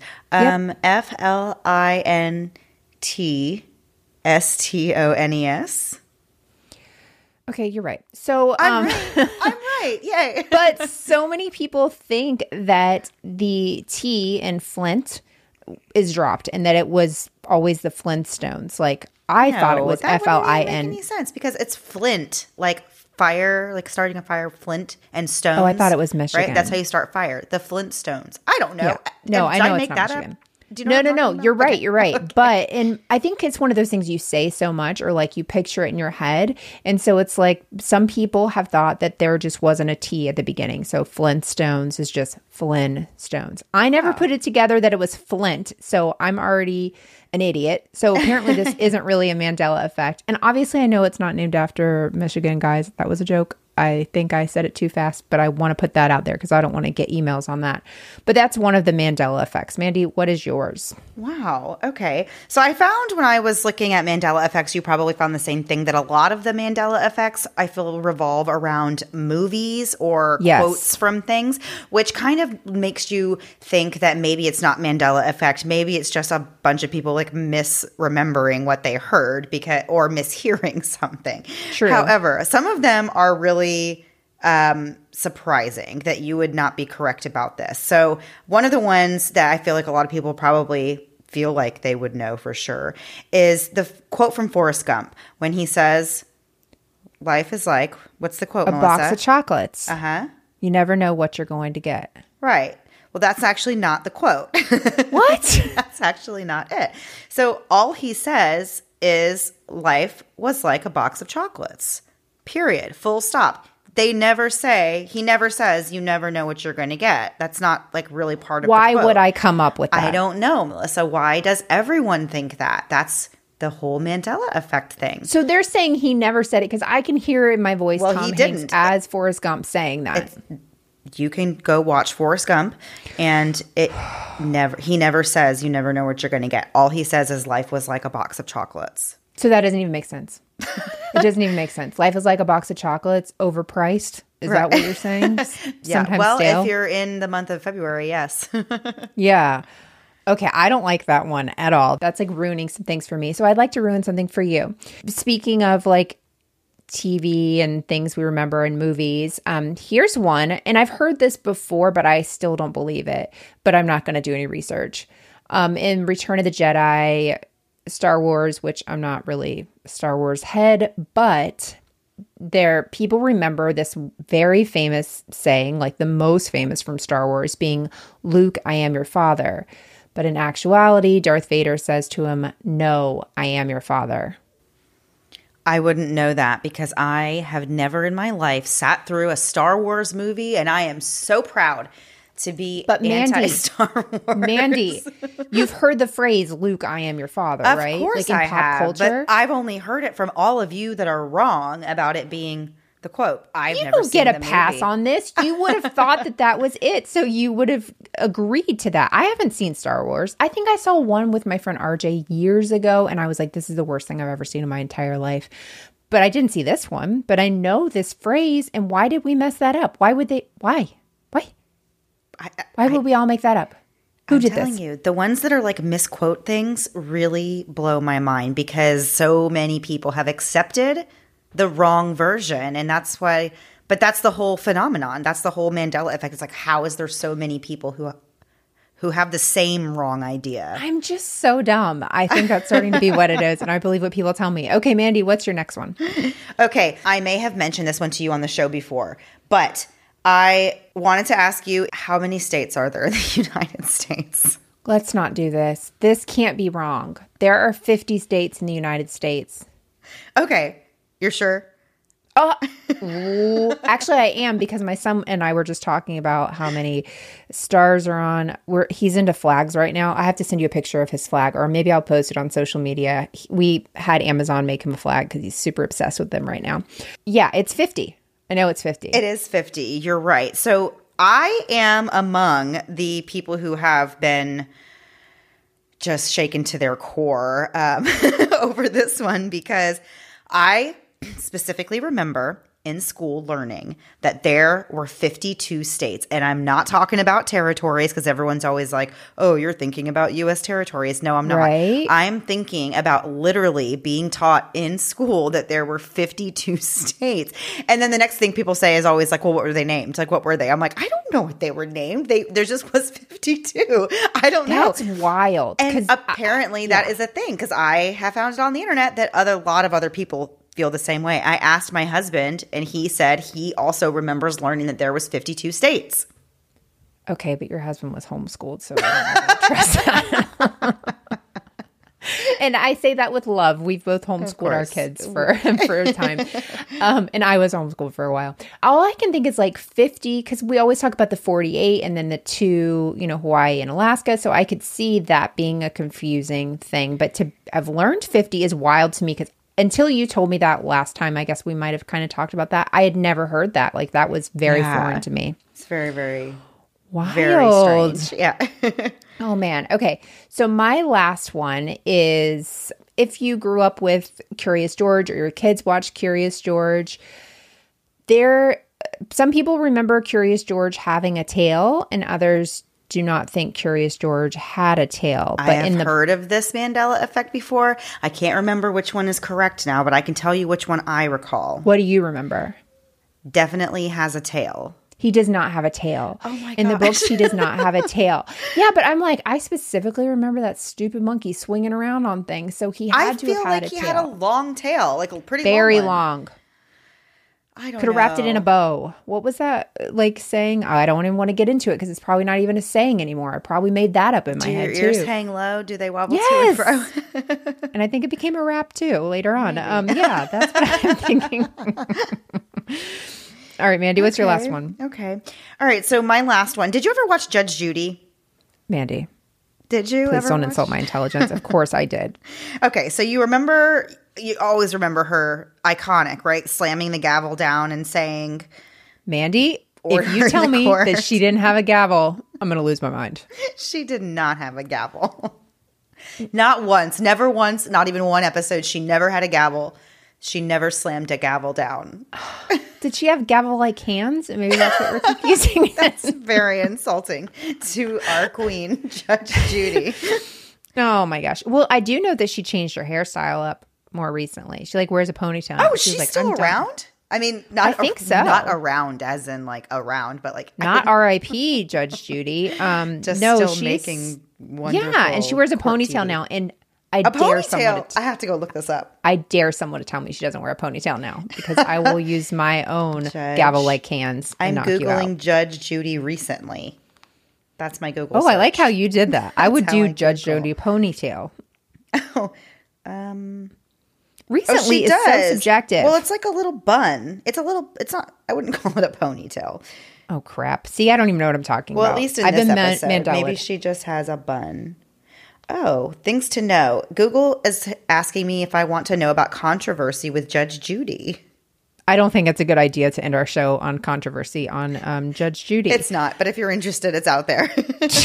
Flintstones. Okay, you're right. So I'm right. Yay. But so many people think that the T in Flint is dropped and that it was always the Flintstones. Like I thought it was FLIN. That wouldn't make any sense because it's Flint, like fire, like starting a fire, Flint and stones. Oh, I thought it was Michigan. Right? That's how you start fire. The Flintstones. I don't know. Yeah. No, I know it's not Michigan. No. You're right. You're right. But I think it's one of those things you say so much or like you picture it in your head. And so it's like some people have thought that there just wasn't a T at the beginning. So Flintstones is just Flynn Stones. I never put it together that it was Flint. So I'm already an idiot. So apparently this isn't really a Mandela effect. And obviously I know it's not named after Michigan, guys. That was a joke. I think I said it too fast, but I want to put that out there because I don't want to get emails on that. But that's one of the Mandela effects. Mandy, what is yours? Wow. Okay. So I found when I was looking at Mandela effects, you probably found the same thing, that a lot of the Mandela effects I feel revolve around movies or quotes from things, which kind of makes you think that maybe it's not Mandela effect. Maybe it's just a bunch of people like misremembering what they heard or mishearing something. True. However, some of them are really surprising that you would not be correct about this. So one of the ones that I feel like a lot of people probably feel like they would know for sure is the quote from Forrest Gump when he says, life is like, what's the quote, Melissa? A box of chocolates. Uh-huh. You never know what you're going to get. Right. Well, that's actually not the quote. What? That's actually not it. So all he says is life was like a box of chocolates. Period. Full stop. He never says, you never know what you're going to get. That's not like really part of the quote. Why would I come up with that? I don't know, Melissa. Why does everyone think that? That's the whole Mandela effect thing. So they're saying he never said it because I can hear in my voice Tom Hanks as Forrest Gump saying that. You can go watch Forrest Gump and he never says you never know what you're going to get. All he says is life was like a box of chocolates. So that doesn't even make sense. It doesn't even make sense. Life is like a box of chocolates, overpriced. Is that what you're saying? Yeah. Well, stale? If you're in the month of February, yes. Yeah. Okay. I don't like that one at all. That's like ruining some things for me. So I'd like to ruin something for you. Speaking of like TV and things we remember in movies, here's one. And I've heard this before, but I still don't believe it. But I'm not going to do any research. In Return of the Jedi, Star Wars, which I'm not really a Star Wars head, but people remember this very famous saying, like the most famous from Star Wars being, Luke, I am your father. But in actuality, Darth Vader says to him, no, I am your father. I wouldn't know that because I have never in my life sat through a Star Wars movie, and I am so proud to be anti-Star Wars. Mandy, you've heard the phrase, Luke, I am your father, right? Of course like in pop culture. But I've only heard it from all of you that are wrong about it being the quote. I've never seen the movie. You don't get a pass on this. You would have thought that was it, so you would have agreed to that. I haven't seen Star Wars. I think I saw one with my friend RJ years ago, and I was like, this is the worst thing I've ever seen in my entire life. But I didn't see this one, but I know this phrase, and why did we mess that up? Why would they? Why? Why would we all make that up? Who did this? I'm telling you, the ones that are like misquote things really blow my mind because so many people have accepted the wrong version. And that's why But that's the whole phenomenon. That's the whole Mandela effect. It's like, how is there so many people who have the same wrong idea? I'm just so dumb. I think that's starting to be what it is. And I believe what people tell me. Okay, Mandy, what's your next one? Okay. I may have mentioned this one to you on the show before, but I wanted to ask you, how many states are there in the United States? Let's not do this. This can't be wrong. There are 50 states in the United States. Okay. You're sure? Oh, actually, I am, because my son and I were just talking about how many stars are on. He's into flags right now. I have to send you a picture of his flag, or maybe I'll post it on social media. We had Amazon make him a flag because he's super obsessed with them right now. Yeah, it's 50. I know it's 50. It is 50. You're right. So I am among the people who have been just shaken to their core over this one, because I specifically remember in school learning that there were 52 states. And I'm not talking about territories, because everyone's always like, oh, you're thinking about U.S. territories. No, I'm not. Right. I'm thinking about literally being taught in school that there were 52 states. And then the next thing people say is always like, well, what were they named? Like, what were they? I'm like, I don't know what they were named. There just was 52. I don't know. That's wild. And apparently that is a thing, because I have found it on the internet that a lot of other people feel the same way. I asked my husband, and he said he also remembers learning that there was 52 states. Okay, but your husband was homeschooled, so I don't trust that. And I say that with love. We've both homeschooled our kids for a time. And I was homeschooled for a while. All I can think is like 50, because we always talk about the 48 and then the 2, Hawaii and Alaska. So I could see that being a confusing thing. But to have learned 50 is wild to me, because until you told me that last time, I guess we might have kind of talked about that. I had never heard that. Like, that was very foreign to me. It's very, very wild. Very strange. Yeah. Oh, man. Okay. So my last one is, if you grew up with Curious George, or your kids watched Curious George, some people remember Curious George having a tail, and others do not think Curious George had a tail. But I have heard of this Mandela effect before. I can't remember which one is correct now, but I can tell you which one I recall. What do you remember? Definitely has a tail. He does not have a tail. Oh my gosh. In the books, he does not have a tail. Yeah, but I'm like, I specifically remember that stupid monkey swinging around on things. So he had to have had a tail. I feel like he had a long tail, like a pretty very long. I don't Could have wrapped it in a bow. What was that like saying? I don't even want to get into it, because it's probably not even a saying anymore. I probably made that up in my head too. Do your ears hang low? Do they wobble to and fro? And I think it became a rap too later on. Yeah, that's what I'm thinking. All right, Mandy, what's your last one? Okay. All right, so my last one. Did you ever watch Judge Judy? Mandy. Did you Please don't insult my intelligence. Of course I did. Okay, so you always remember her iconic, right? Slamming the gavel down and saying, Mandy, if you tell me that she didn't have a gavel, I'm going to lose my mind. She did not have a gavel. Not once. Never once. Not even one episode. She never had a gavel. She never slammed a gavel down. Did she have gavel-like hands? Maybe that's what we're confusing. That's very insulting to our queen, Judge Judy. Oh, my gosh. Well, I do know that she changed her hairstyle up more recently. She wears a ponytail. Oh, she's like, still around? I mean, I think so. Not around as in like around, but like not R.I.P. Judge Judy. Just no, still making wonderful. Yeah, and she wears a ponytail now, and I dare someone. I have to go look this up. I dare someone to tell me she doesn't wear a ponytail now, because I will use my own gavel-like hands. I'm Googling Judge Judy recently. That's my Google. Oh, search. I like how you did that. I would do Judge Judy ponytail. Oh, recently is so subjective. Well, it's like a little bun. It's not, I wouldn't call it a ponytail. Oh, crap. See, I don't even know what I'm talking about. Well, at least in this episode, maybe she just has a bun. Oh, things to know. Google is asking me if I want to know about controversy with Judge Judy. I don't think it's a good idea to end our show on controversy on Judge Judy. It's not, but if you're interested, it's out there.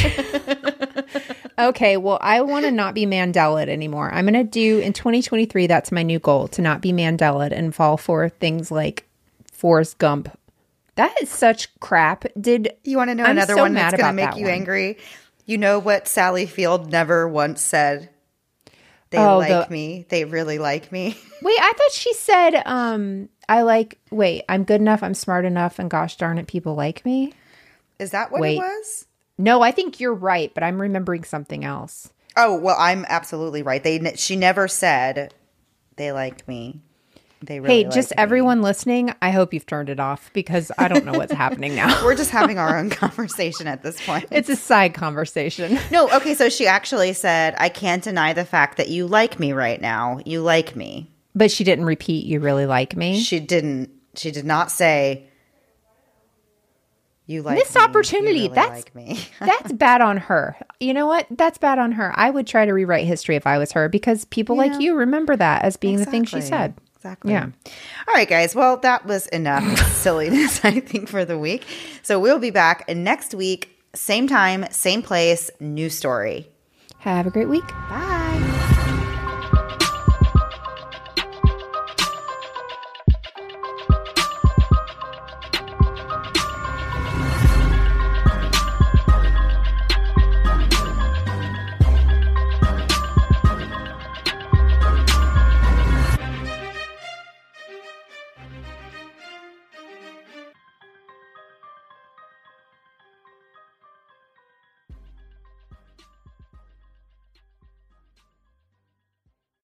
Okay, well, I want to not be Mandela against I'm going to do, in 2023, that's my new goal, to not be Mandela and fall for things like Forrest Gump. That is such crap. You want to know another one that's going to make you angry? You know what Sally Field never once said? They like me. They really like me. Wait, I thought she said, I'm good enough, I'm smart enough, and gosh darn it, people like me. Is that what it was? No, I think you're right, but I'm remembering something else. Oh, well, I'm absolutely right. She never said they liked me. They really just everyone listening, I hope you've turned it off because I don't know what's happening now. We're just having our own conversation at this point. It's a side conversation. No, okay, so she actually said, I can't deny the fact that you like me right now. You like me. But she didn't repeat, you really like me? She didn't. She did not say, you like missed me. opportunity. You really like me. That's bad on her. You know what? That's bad on her. I would try to rewrite history if I was her because people like you remember that as being the thing she said. Exactly. Yeah. All right, guys. Well, that was enough silliness, I think, for the week. So we'll be back next week, same time, same place, new story. Have a great week. Bye.